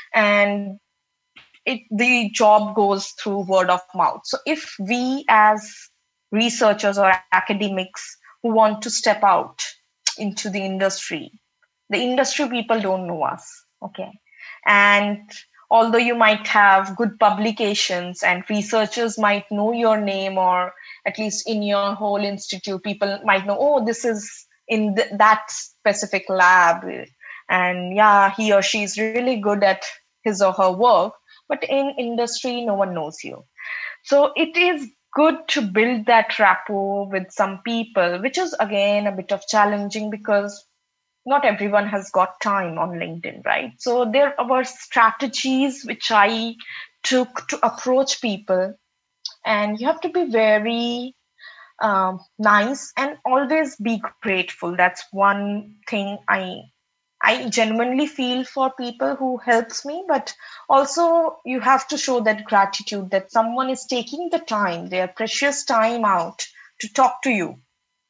and it, the job goes through word of mouth. So if we as researchers or academics who want to step out into the industry, the industry people don't know us, okay? And although you might have good publications and researchers might know your name, or at least in your whole institute, people might know, oh, this is in th- that specific lab, and yeah, he or she is really good at his or her work. But in industry, no one knows you. So it is good to build that rapport with some people, which is again a bit of challenging because not everyone has got time on LinkedIn, right? So there were strategies which I took to approach people, and you have to be very um, nice and always be grateful. That's one thing I I genuinely feel for people who helps me, but also you have to show that gratitude that someone is taking the time, their precious time out to talk to you.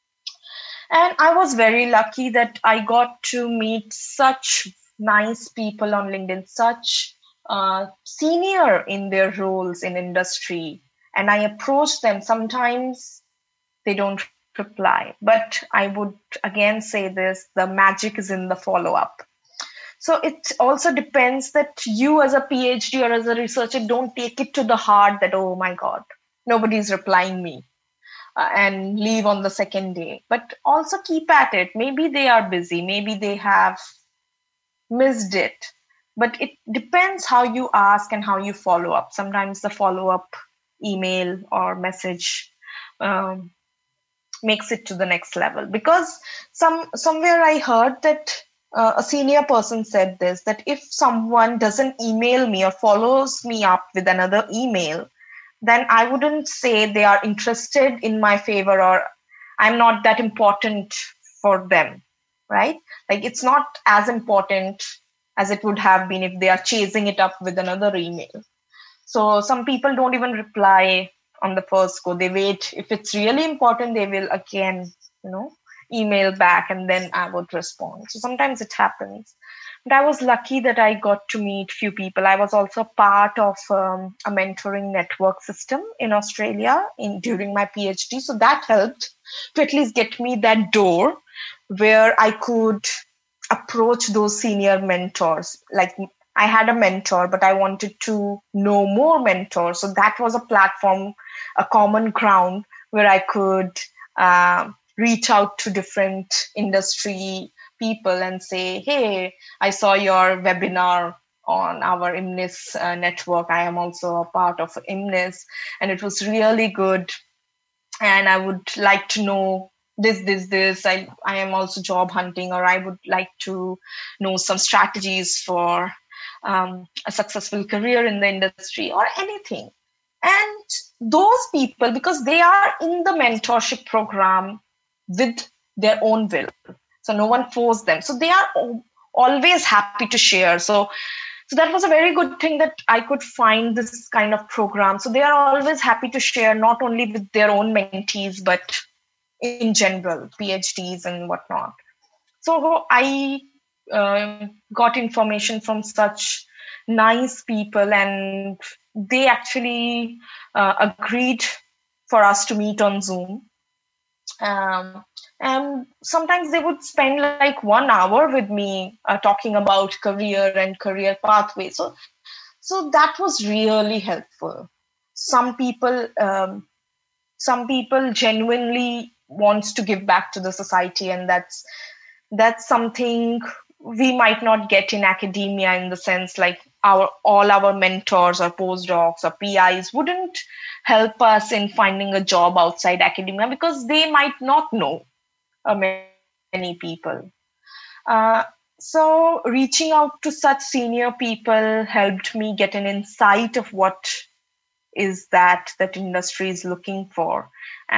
And I was very lucky that I got to meet such nice people on LinkedIn, such uh, senior in their roles in industry. And I approached them. Sometimes they don't reply, but I would again say this, the magic is in the follow-up. So it also depends that you as a PhD or as a researcher don't take it to the heart that, oh my God, nobody's replying me. uh, and leave on the second day. But also keep at it. Maybe they are busy. Maybe they have missed it. But it depends how you ask and how you follow up. Sometimes the follow up email or message um, makes it to the next level. Because some somewhere I heard that uh, a senior person said this, that if someone doesn't email me or follows me up with another email, then I wouldn't say they are interested in my favor or I'm not that important for them, right? Like it's not as important as it would have been if they are chasing it up with another email. So some people don't even reply on the first go. They wait. If it's really important, they will again, you know, email back and then I would respond. So sometimes it happens. But I was lucky that I got to meet few people. I was also part of um, a mentoring network system in Australia in during my PhD. So that helped to at least get me that door where I could approach those senior mentors. Like I had a mentor, but I wanted to know more mentors. So that was a platform, a common ground where I could uh, reach out to different industry people and say, hey, I saw your webinar on our IMNIS uh, network. I am also a part of IMNIS, and it was really good. And I would like to know this, this, this. I, I am also job hunting, or I would like to know some strategies for um, a successful career in the industry or anything. And those people, because they are in the mentorship program with their own will, so no one forced them. So they are always happy to share. So, so that was a very good thing that I could find this kind of program. So they are always happy to share, not only with their own mentees, but in general, PhDs and whatnot. So I uh, got information from such nice people, and they actually uh, agreed for us to meet on Zoom. Um, and sometimes they would spend like one hour with me uh, talking about career and career pathway. So, so that was really helpful. Some people, um, some people genuinely wants to give back to the society, and that's that's something we might not get in academia, in the sense like our all our mentors or postdocs or P Is wouldn't help us in finding a job outside academia because they might not know uh, many people. Uh, so reaching out to such senior people helped me get an insight of what is that that industry is looking for.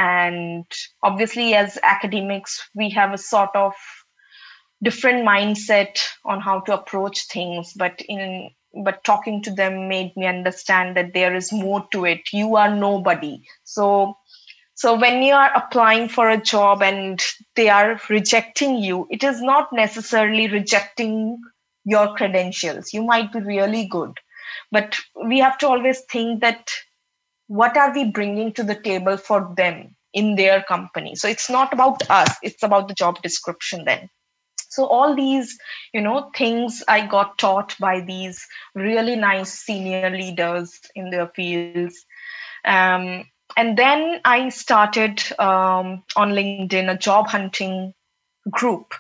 And obviously, as academics, we have a sort of different mindset on how to approach things, but in but talking to them made me understand that there is more to it. You are nobody. So so when you are applying for a job and they are rejecting you, it is not necessarily rejecting your credentials. You might be really good, but we have to always think that what are we bringing to the table for them in their company? So it's not about us, it's about the job description then. So all these, you know, things I got taught by these really nice senior leaders in their fields. Um, and then I started um, on LinkedIn a job hunting group.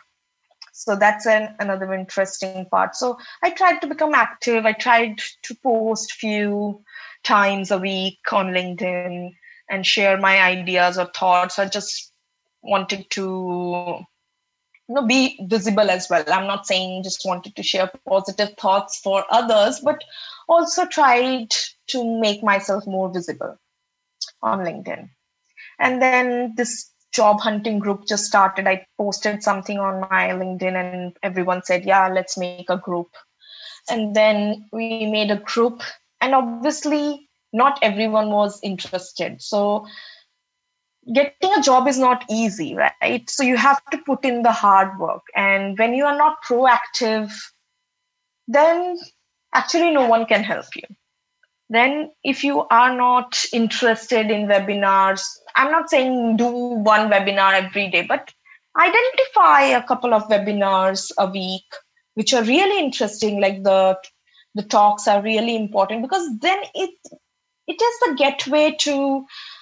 So that's an, another interesting part. So I tried to become active. I tried to post few times a week on LinkedIn and share my ideas or thoughts. I just wanted to you know, be visible as well. I'm not saying just wanted to share positive thoughts for others, but also tried to make myself more visible on LinkedIn. And then this job hunting group just started. I posted something on my LinkedIn and everyone said, yeah, let's make a group. And then we made a group, and obviously not everyone was interested. So getting a job is not easy, right? So you have to put in the hard work. And when you are not proactive, then actually no one can help you. Then if you are not interested in webinars, I'm not saying do one webinar every day, but identify a couple of webinars a week, which are really interesting, like the, the talks are really important, because then it it is the gateway to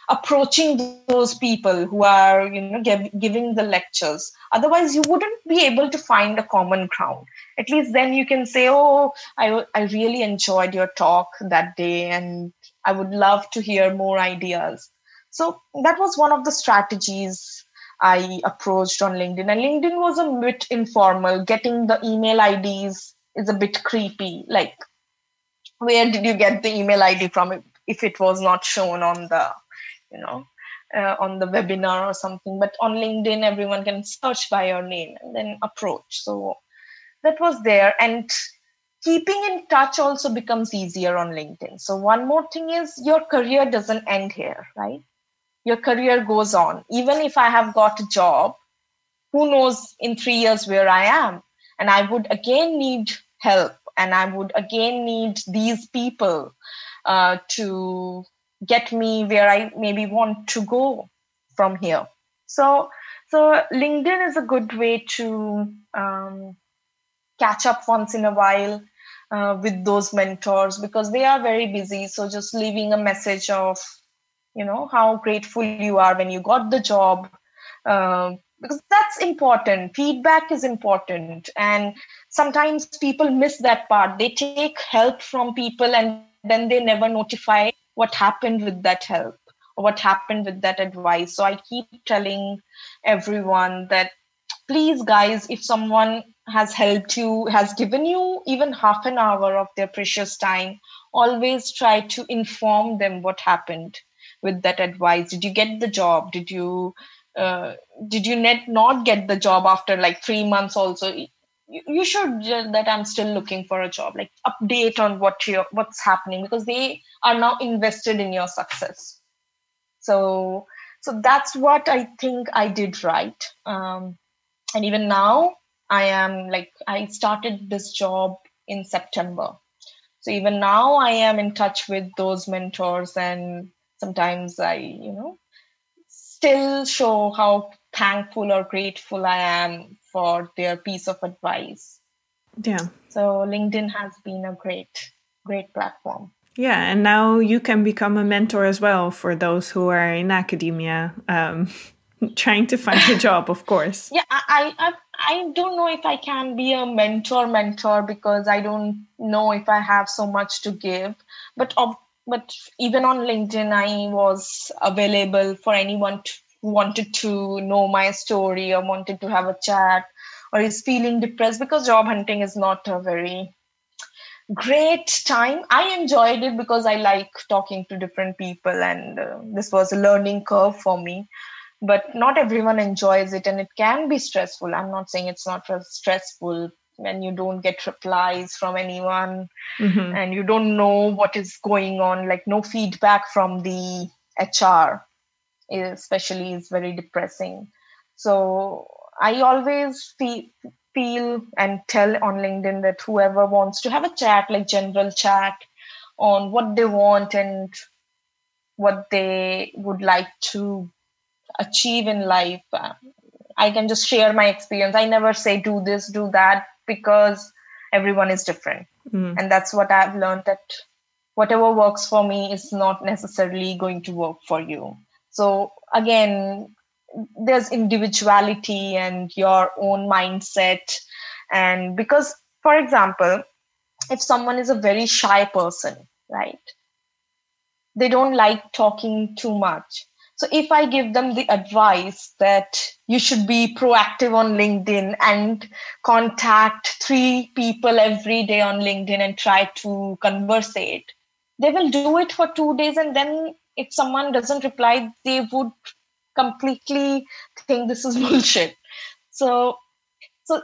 approaching those people who are, you know, give, giving the lectures. Otherwise, you wouldn't be able to find a common ground. At least then you can say, oh, I, I really enjoyed your talk that day, and I would love to hear more ideas. So that was one of the strategies I approached on LinkedIn. And LinkedIn was a bit informal. Getting the email I Ds is a bit creepy. Like, where did you get the email I D from if it was not shown on the, you know, uh, on the webinar or something? But on LinkedIn, everyone can search by your name and then approach. So that was there. And keeping in touch also becomes easier on LinkedIn. So one more thing is, your career doesn't end here, right? Your career goes on. Even if I have got a job, who knows in three years where I am? And I would again need help. And I would again need these people uh, to get me where I maybe want to go from here. So, so LinkedIn is a good way to um, catch up once in a while uh, with those mentors, because they are very busy. So just leaving a message of, you know, how grateful you are when you got the job, uh, because that's important. Feedback is important. And sometimes people miss that part. They take help from people and then they never notify what happened with that help or what happened with that advice. So I keep telling everyone that, please, guys, if someone has helped you, has given you even half an hour of their precious time, always try to inform them what happened with that advice. Did you get the job? Did you uh, did you net not get the job after like three months also? You, you should uh, that I'm still looking for a job. Like, update on what you what's happening, because they are now invested in your success. So so that's what I think I did right. Um, and even now, I am like, I started this job in September. So even now I am in touch with those mentors, and sometimes I, you know, still show how thankful or grateful I am for their piece of advice. Yeah. So LinkedIn has been a great, great platform. Yeah, and now you can become a mentor as well for those who are in academia, um, trying to find a job, of course. Yeah, I, I, I don't know if I can be a mentor mentor because I don't know if I have so much to give. But of But even on LinkedIn, I was available for anyone to, who wanted to know my story or wanted to have a chat or is feeling depressed, because job hunting is not a very great time. I enjoyed it because I like talking to different people, and uh, this was a learning curve for me. But not everyone enjoys it, and it can be stressful. I'm not saying it's not stressful when you don't get replies from anyone, mm-hmm. and you don't know what is going on, like no feedback from the H R, especially, is very depressing. So I always feel, feel and tell on LinkedIn that whoever wants to have a chat, like general chat on what they want and what they would like to achieve in life, uh, I can just share my experience. I never say do this, do that, because everyone is different. Mm. And that's what I've learned, that whatever works for me is not necessarily going to work for you. So again, there's individuality and your own mindset. And because, for example, if someone is a very shy person, right? They don't like talking too much. So if I give them the advice that you should be proactive on LinkedIn and contact three people every day on LinkedIn and try to conversate, they will do it for two days. And then if someone doesn't reply, they would completely think this is bullshit. So, so,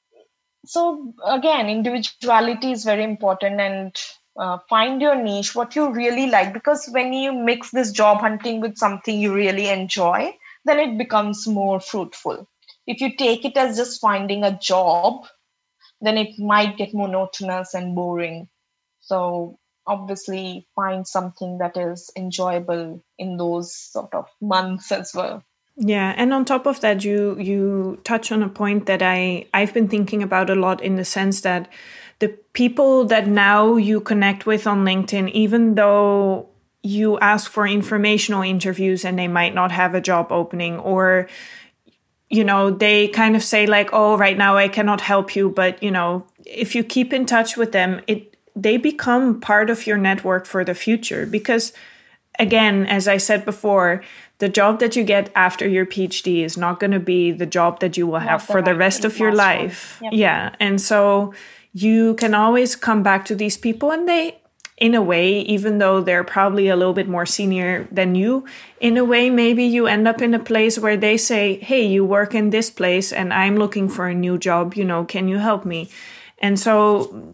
so again, individuality is very important, and Uh, find your niche, what you really like, because when you mix this job hunting with something you really enjoy, then it becomes more fruitful. If you take it as just finding a job, then it might get monotonous and boring. So obviously find something that is enjoyable in those sort of months as well. Yeah, and on top of that, you you touch on a point that I, I've been thinking about a lot, in the sense that the people that now you connect with on LinkedIn, even though you ask for informational interviews and they might not have a job opening, or, you know, they kind of say like, oh, right now I cannot help you. But, you know, if you keep in touch with them, it they become part of your network for the future. Because, again, as I said before, the job that you get after your PhD is not going to be the job that you will have for the rest of your life. Yep. Yeah. And so you can always come back to these people, and they, in a way, even though they're probably a little bit more senior than you, in a way, maybe you end up in a place where they say, hey, you work in this place and I'm looking for a new job, you know, can you help me? And so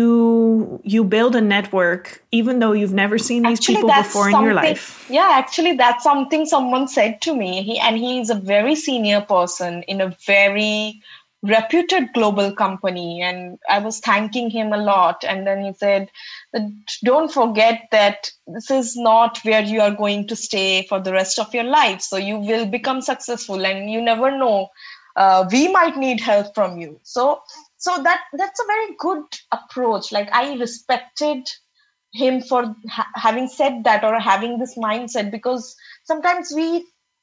you you build a network, even though you've never seen these actually, people before in your life. Yeah, actually, that's something someone said to me. He and he is a very senior person in a very reputed global company. And I was thanking him a lot. And then he said, don't forget that this is not where you are going to stay for the rest of your life. So you will become successful, and you never know. Uh, we might need help from you. So So that that's a very good approach. Like, I respected him for ha- having said that, or having this mindset, because sometimes we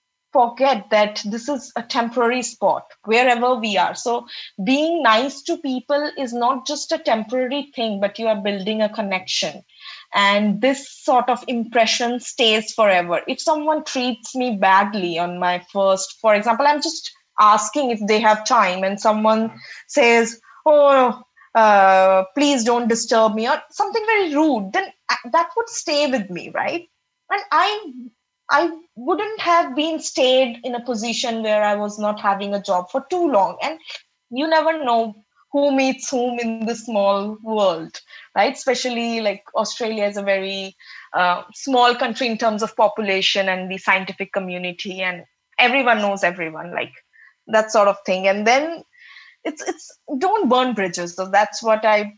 forget that this is a temporary spot wherever we are. So being nice to people is not just a temporary thing, but you are building a connection. And this sort of impression stays forever. If someone treats me badly on my first, for example, I'm just asking if they have time, and someone says, oh, uh, please don't disturb me, or something very rude, then that would stay with me, right? And I I wouldn't have been stayed in a position where I was not having a job for too long. And you never know who meets whom in this small world, right? Especially like Australia is a very uh, small country in terms of population and the scientific community, and everyone knows everyone, like that sort of thing. And then It's it's don't burn bridges. So that's what I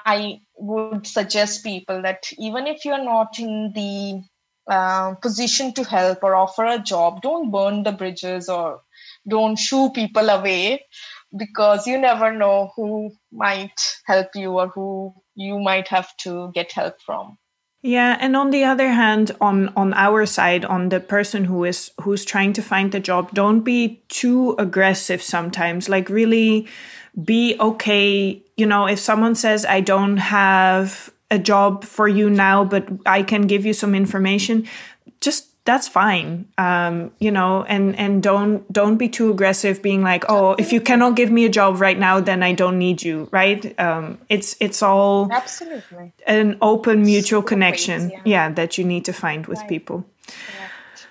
I would suggest people, that even if you're not in the uh, position to help or offer a job, don't burn the bridges or don't shoo people away, because you never know who might help you or who you might have to get help from. Yeah, and on the other hand, on on our side, on the person who is who's trying to find the job, don't be too aggressive sometimes. Like, really be okay. You know, if someone says, I don't have a job for you now, but I can give you some information, just that's fine. Um, you know, and and don't don't be too aggressive, being like, oh, if you cannot give me a job right now, then I don't need you, right? Um, it's it's all absolutely an open mutual connection, ways, yeah. yeah, that you need to find with right. people. Yeah.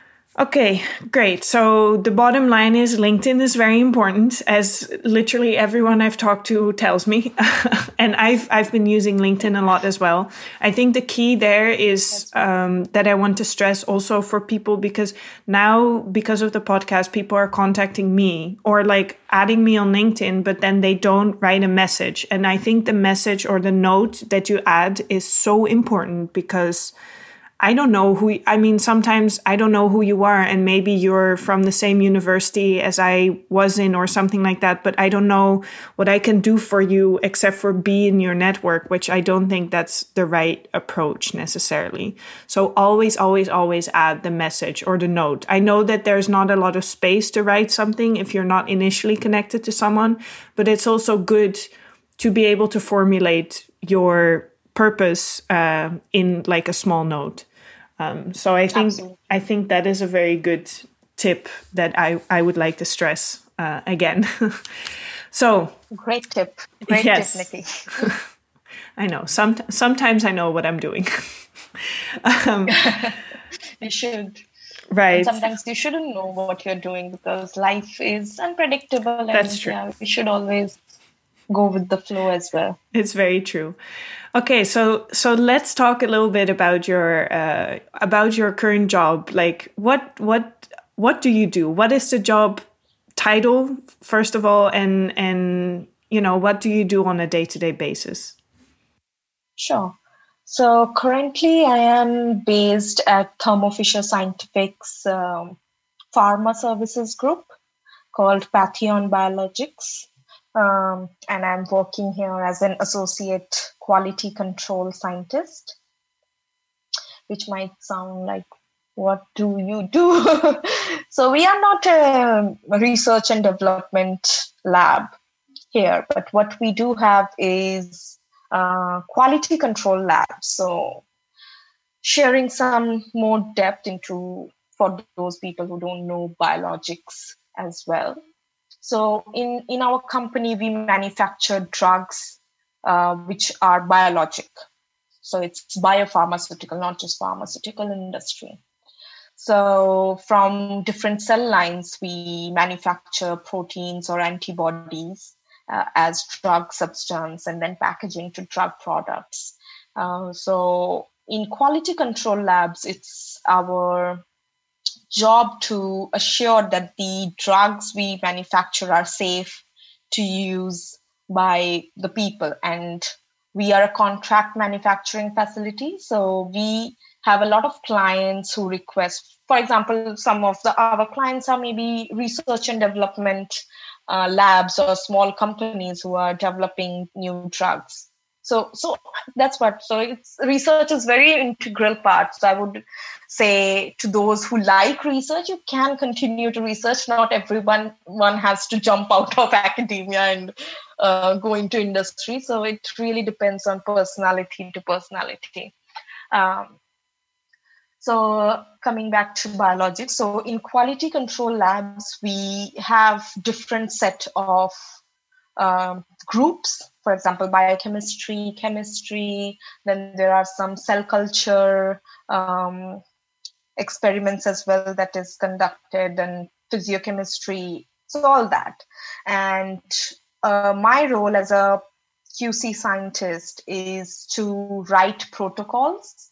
Okay, great. So the bottom line is LinkedIn is very important, as literally everyone I've talked to tells me. And I've I've been using LinkedIn a lot as well. I think the key there is um, that I want to stress also for people, because now, because of the podcast, people are contacting me or like adding me on LinkedIn, but then they don't write a message. And I think the message or the note that you add is so important, because I don't know who, I mean, sometimes I don't know who you are, and maybe you're from the same university as I was in or something like that, but I don't know what I can do for you except for be in your network, which I don't think that's the right approach necessarily. So always, always, always add the message or the note. I know that there's not a lot of space to write something if you're not initially connected to someone, but it's also good to be able to formulate your purpose uh, in like a small note. Um, so I think Absolutely. I think that is a very good tip that I, I would like to stress uh, again. So great tip, great yes. tip, Nikki. I know. Some sometimes I know what I'm doing. um, you should. Right. And sometimes you shouldn't know what you're doing, because life is unpredictable. And That's true. Yeah, we should always go with the flow as well. It's very true. Okay, so so let's talk a little bit about your uh, about your current job. Like, what what what do you do? What is the job title, first of all, and and you know, what do you do on a day-to-day basis? Sure. So currently, I am based at Thermo Fisher Scientific's um, pharma services group called Patheon Biologics. Um, and I'm working here as an associate quality control scientist. which might sound like, what do you do? So we are not a research and development lab here, but what we do have is uh, quality control lab. So sharing some more depth into for those people who don't know biologics as well. So in, in our company, we manufacture drugs uh, which are biologic. So it's biopharmaceutical, not just pharmaceutical industry. So from different cell lines, we manufacture proteins or antibodies uh, as drug substance and then packaging to drug products. Uh, so in quality control labs, it's our job to assure that the drugs we manufacture are safe to use by the people. And we are a contract manufacturing facility. So we have a lot of clients who request, for example, some of the our clients are maybe research and development uh, labs or small companies who are developing new drugs. So, so that's what. So, it's research is very integral part. So, I would say to those who like research, you can continue to research. Not everyone one has to jump out of academia and uh, go into industry. So, it really depends on personality to personality. Um, so, coming back to biologics. So, in quality control labs, we have different set of um, groups. For example, biochemistry, chemistry, then there are some cell culture um, experiments as well that is conducted, and physiochemistry, so all that. And uh, my role as a Q C scientist is to write protocols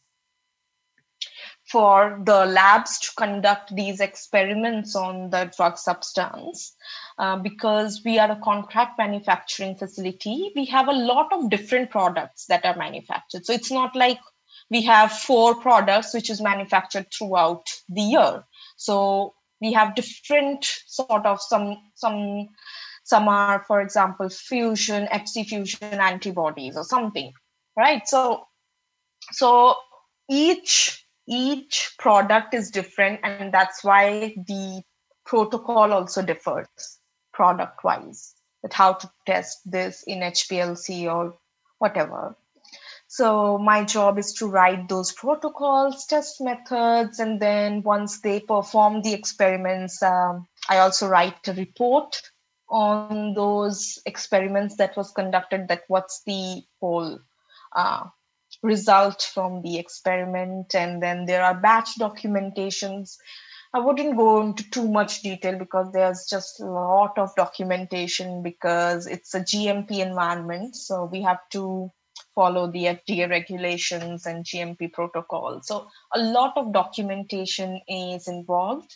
for the labs to conduct these experiments on the drug substance. Uh, because we are a contract manufacturing facility, we have a lot of different products that are manufactured. So it's not like we have four products which is manufactured throughout the year. So we have different sort of some some some are, for example, fusion, Fc fusion antibodies or something, right? So so each each product is different, and that's why the protocol also differs product wise, that how to test this in H P L C or whatever. So my job is to write those protocols, test methods, and then once they perform the experiments, um, I also write a report on those experiments that was conducted, that what's the whole uh, result from the experiment. And then there are batch documentations. I wouldn't go into too much detail because there's just a lot of documentation, because it's a G M P environment. So we have to follow the F D A regulations and G M P protocols. So a lot of documentation is involved.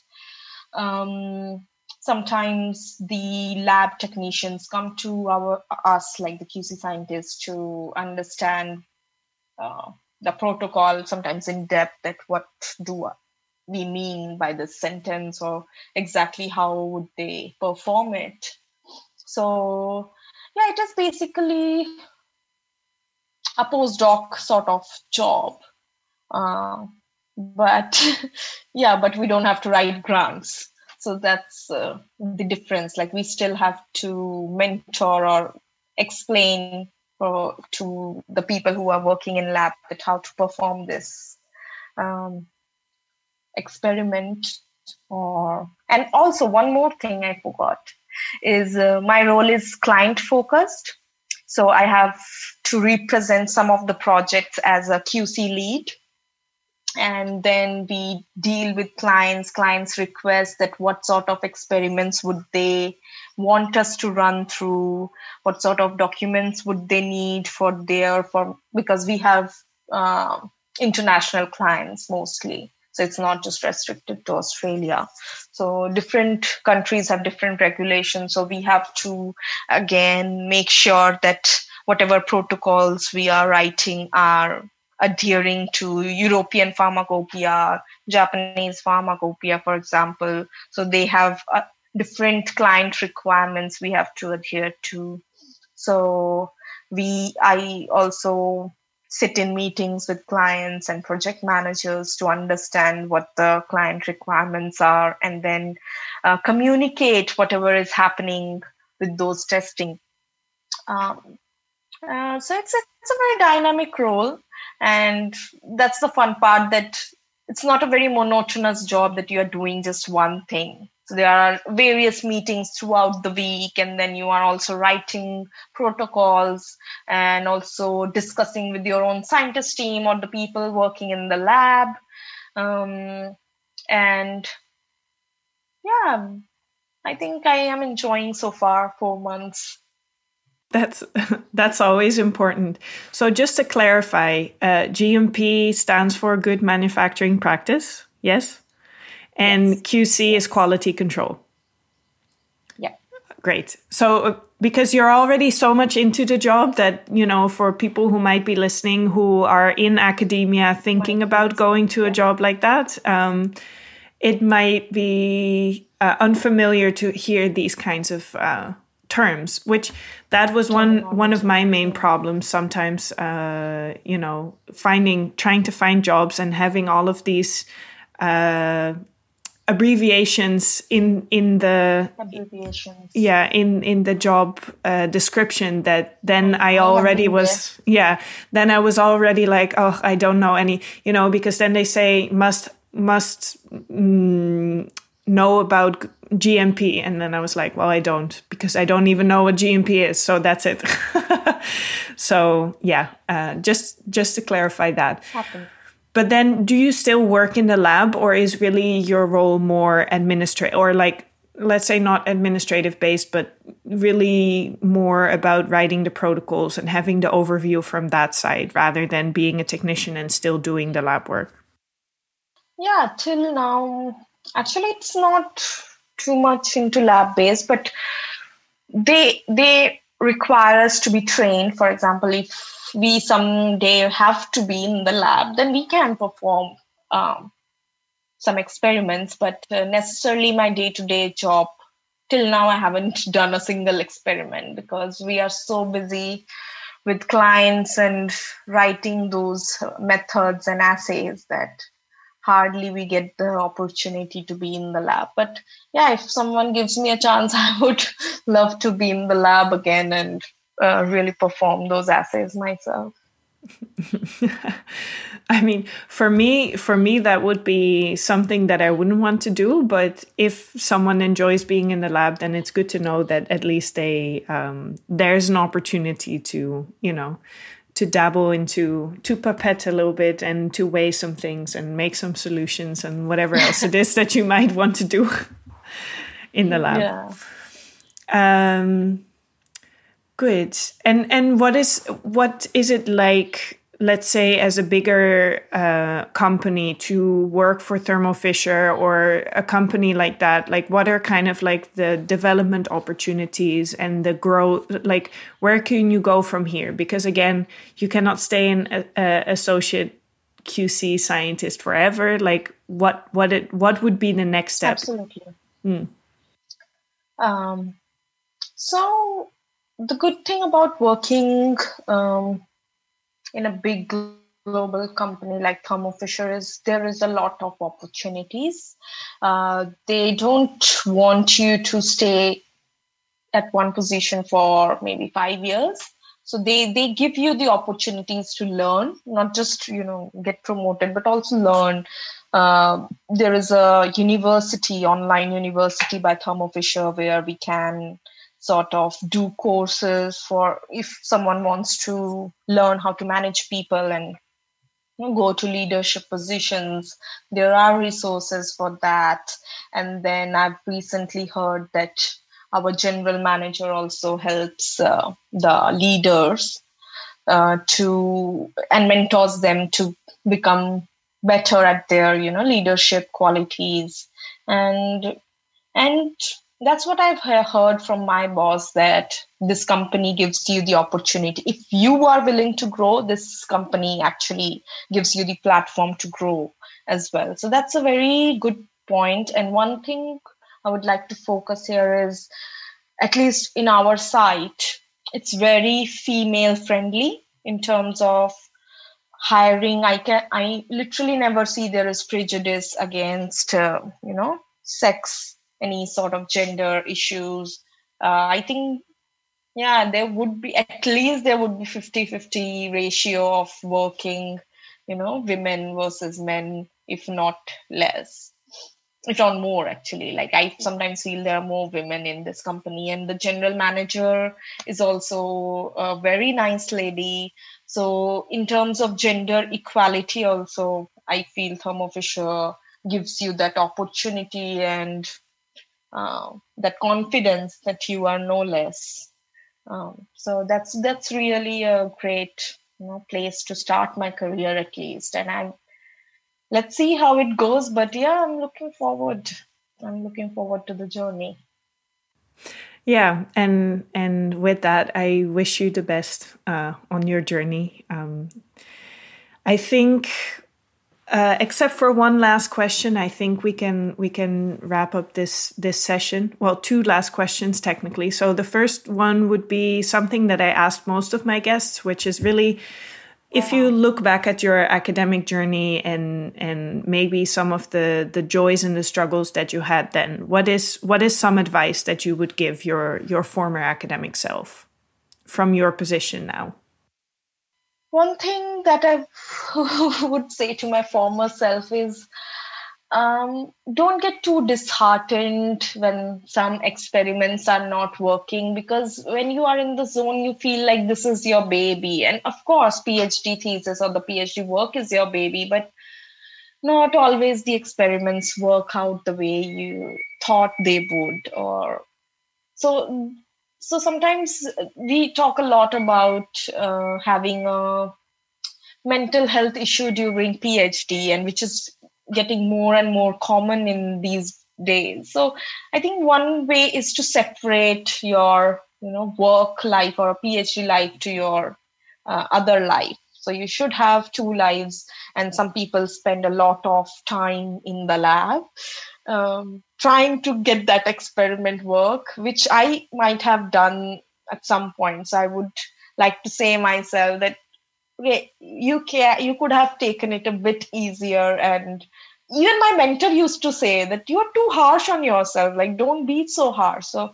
Um, sometimes the lab technicians come to our us, like the Q C scientists, to understand uh, the protocol, sometimes in depth, that what do we mean by this sentence, or exactly how would they perform it. So yeah, it is basically a postdoc sort of job. Uh, but yeah, but we don't have to write grants. So that's uh, the difference. Like, we still have to mentor or explain for, to the people who are working in lab, that how to perform this um, experiment. Or and also one more thing I forgot is uh, my role is client focused. So I have to represent some of the projects as a Q C lead. And then we deal with clients, clients request that what sort of experiments would they want us to run through, what sort of documents would they need for their, for because we have uh, international clients mostly. So it's not just restricted to Australia. So different countries have different regulations. So we have to, again, make sure that whatever protocols we are writing are adhering to European pharmacopoeia, Japanese pharmacopoeia, for example. So they have uh, different client requirements we have to adhere to. So we, I also sit in meetings with clients and project managers to understand what the client requirements are, and then uh, communicate whatever is happening with those testing. Um, uh, so it's a, it's a very dynamic role, and that's the fun part, that it's not a very monotonous job that you are doing just one thing. So there are various meetings throughout the week, and then you are also writing protocols and also discussing with your own scientist team or the people working in the lab. Um, and yeah, I think I am enjoying so far four months. That's that's always important. So just to clarify, uh, G M P stands for Good Manufacturing Practice, yes? And yes. Q C is quality control. Yeah. Great. So uh, because you're already so much into the job that, you know, for people who might be listening who are in academia thinking about going to a job like that, um, it might be uh, unfamiliar to hear these kinds of uh terms, which that was one one of my main problems sometimes, uh, you know, finding, trying to find jobs and having all of these uh, abbreviations in in the abbreviations. yeah in in the job uh, description, that then I already was yeah then I was already like, oh, I don't know any, you know, because then they say must must mm, know about G M P, and then I was like, well, I don't, because I don't even know what G M P is, so that's it. So yeah, uh, just just to clarify that. Happen. But then, do you still work in the lab, or is really your role more administrative, or like, let's say not administrative based, but really more about writing the protocols and having the overview from that side, rather than being a technician and still doing the lab work? Yeah, till now, actually, it's not too much into lab based, but they they require us to be trained. For example, if we someday have to be in the lab, then we can perform um, some experiments. But uh, necessarily my day-to-day job, till now I haven't done a single experiment, because we are so busy with clients and writing those methods and assays that hardly we get the opportunity to be in the lab. But yeah, if someone gives me a chance, I would love to be in the lab again and uh, really perform those assays myself. I mean, for me, for me, that would be something that I wouldn't want to do. But if someone enjoys being in the lab, then it's good to know that at least they um, there's an opportunity to, you know, to dabble into, to pipette a little bit and to weigh some things and make some solutions and whatever else it is that you might want to do in the lab. Yeah. Um, good. And and what is what is it like, let's say, as a bigger uh, company to work for Thermo Fisher or a company like that? Like, what are kind of like the development opportunities and the growth? Like, where can you go from here? Because again, you cannot stay an a, a associate Q C scientist forever. Like, what what it what would be the next step? Absolutely. Mm. Um, so the good thing about working um, in a big global company like Thermo Fisher is there is a lot of opportunities. Uh, they don't want you to stay at one position for maybe five years. So they, they give you the opportunities to learn, not just, you know, get promoted, but also learn. Uh, there is a university, online university by Thermo Fisher, where we can sort of do courses for if someone wants to learn how to manage people and you know, go to leadership positions. There are resources for that. And then I've recently heard that our general manager also helps uh, the leaders uh, to and mentors them to become better at their you know leadership qualities. And and that's what I've heard from my boss, that this company gives you the opportunity. If you are willing to grow, this company actually gives you the platform to grow as well. So that's a very good point. And one thing I would like to focus here is, at least in our site, it's very female friendly in terms of hiring, I can I literally never see there is prejudice against uh, you know sex, any sort of gender issues. Uh, I think yeah, there would be at least there would be fifty-fifty ratio of working, you know, women versus men, if not less, if not more actually. Like I sometimes feel there are more women in this company, and the general manager is also a very nice lady. So in terms of gender equality also, I feel Thermo Fisher gives you that opportunity and uh, that confidence that you are no less. Um, so that's that's really a great, you know, place to start my career at least. And I let's see how it goes. But yeah, I'm looking forward. I'm looking forward to the journey. Yeah, and and with that, I wish you the best uh, on your journey. Um, I think, uh, except for one last question, I think we can we can wrap up this this session. Well, two last questions technically. So the first one would be something that I asked most of my guests, which is really, if you look back at your academic journey and and maybe some of the, the joys and the struggles that you had then, what is what is some advice that you would give your your former academic self from your position now? One thing that I would say to my former self is um, don't get too disheartened when some experiments are not working, because when you are in the zone, you feel like this is your baby. And of course, PhD thesis or the PhD work is your baby, but not always the experiments work out the way you thought they would. Or so so sometimes we talk a lot about uh, having a mental health issue during PhD, and which is getting more and more common in these days. So I think one way is to separate your, you know, work life or a PhD life to your uh, other life. So you should have two lives, and some people spend a lot of time in the lab um, trying to get that experiment work, which I might have done at some points. I would like to say myself that okay, you can you could have taken it a bit easier. And even my mentor used to say that you are too harsh on yourself, like don't be so harsh. So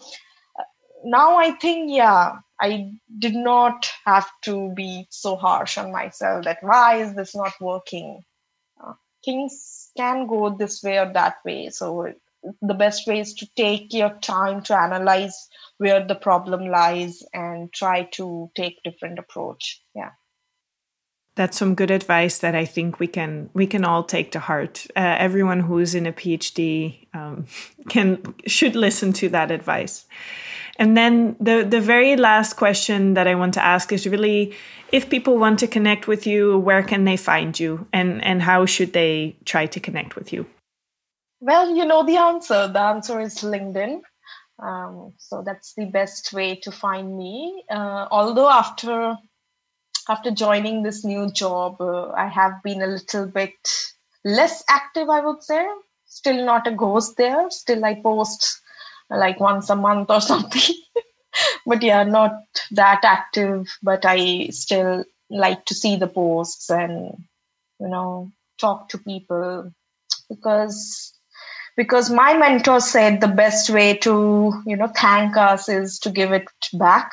now I think, yeah, I did not have to be so harsh on myself that why is this not working. uh, Things can go this way or that way. So the best way is to take your time to analyze where the problem lies and try to take different approach. Yeah. That's some good advice that I think we can we can all take to heart. Uh, everyone who is in a PhD um, can should listen to that advice. And then the the very last question that I want to ask is really, if people want to connect with you, where can they find you, and and how should they try to connect with you? Well, you know the answer. The answer is LinkedIn. Um, so that's the best way to find me. Uh, although after After joining this new job, uh, I have been a little bit less active, I would say. Still not a ghost there. Still I post like once a month or something. But yeah, not that active. But I still like to see the posts and, you know, talk to people. Because because my mentor said the best way to, you know, thank us is to give it back.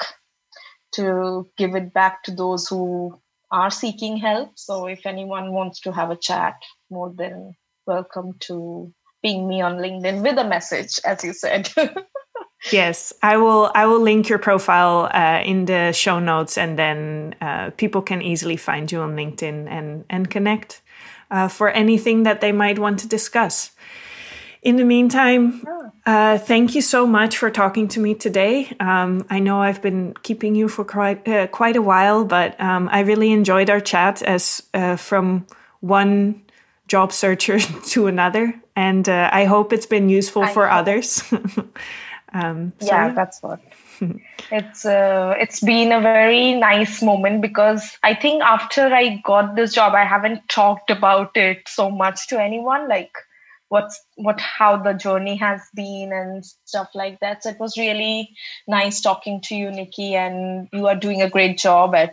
to give it back to those who are seeking help. So if anyone wants to have a chat, more than welcome to ping me on LinkedIn with a message, as you said. Yes, I will. I will link your profile uh, in the show notes, and then uh, people can easily find you on LinkedIn and and connect uh, for anything that they might want to discuss. In the meantime, uh, thank you so much for talking to me today. Um, I know I've been keeping you for quite uh, quite a while, but um, I really enjoyed our chat as uh, from one job searcher to another, and uh, I hope it's been useful I for hope. others. um, so yeah, that's what. It's uh, it's been a very nice moment, because I think after I got this job, I haven't talked about it so much to anyone, like what's what how the journey has been and stuff like that. So it was really nice talking to you, Nikki, and you are doing a great job at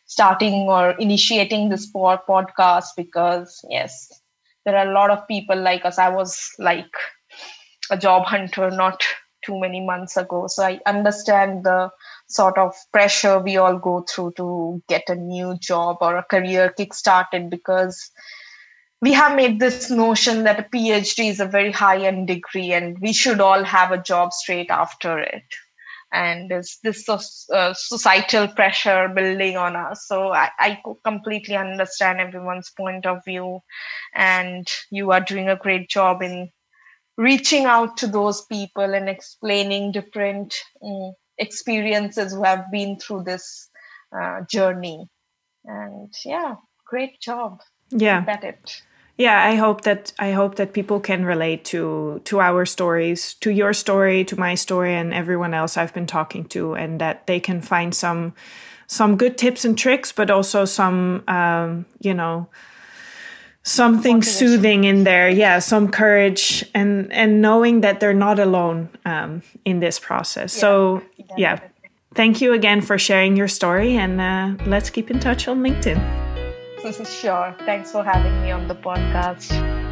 starting or initiating this podcast, because yes, there are a lot of people like us. I was like a job hunter not too many months ago, so I understand the sort of pressure we all go through to get a new job or a career kick-started, because we have made this notion that a PhD is a very high-end degree and we should all have a job straight after it. And there's this uh, societal pressure building on us. So I, I completely understand everyone's point of view, and you are doing a great job in reaching out to those people and explaining different um, experiences who have been through this uh, journey. And yeah, great job. Yeah. Keep at it. Yeah, I hope that I hope that people can relate to to our stories, to your story, to my story, and everyone else I've been talking to, and that they can find some some good tips and tricks, but also some um, you know, something motivation, soothing in there. Yeah, some courage, and and knowing that they're not alone um, in this process. Yeah, so definitely. Yeah, thank you again for sharing your story, and uh, let's keep in touch on LinkedIn. Sure. Thanks for having me on the podcast.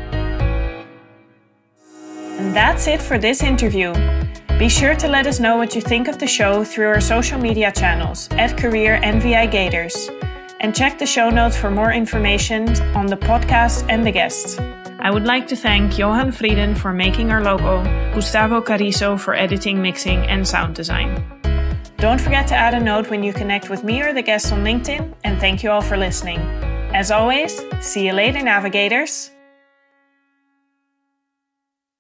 And that's it for this interview. Be sure to let us know what you think of the show through our social media channels at Career N V I Gators. And check the show notes for more information on the podcast and the guests. I would like to thank Johan Frieden for making our logo, Gustavo Carrizo for editing, mixing, and sound design. Don't forget to add a note when you connect with me or the guests on LinkedIn, and thank you all for listening. As always, see you later, navigators.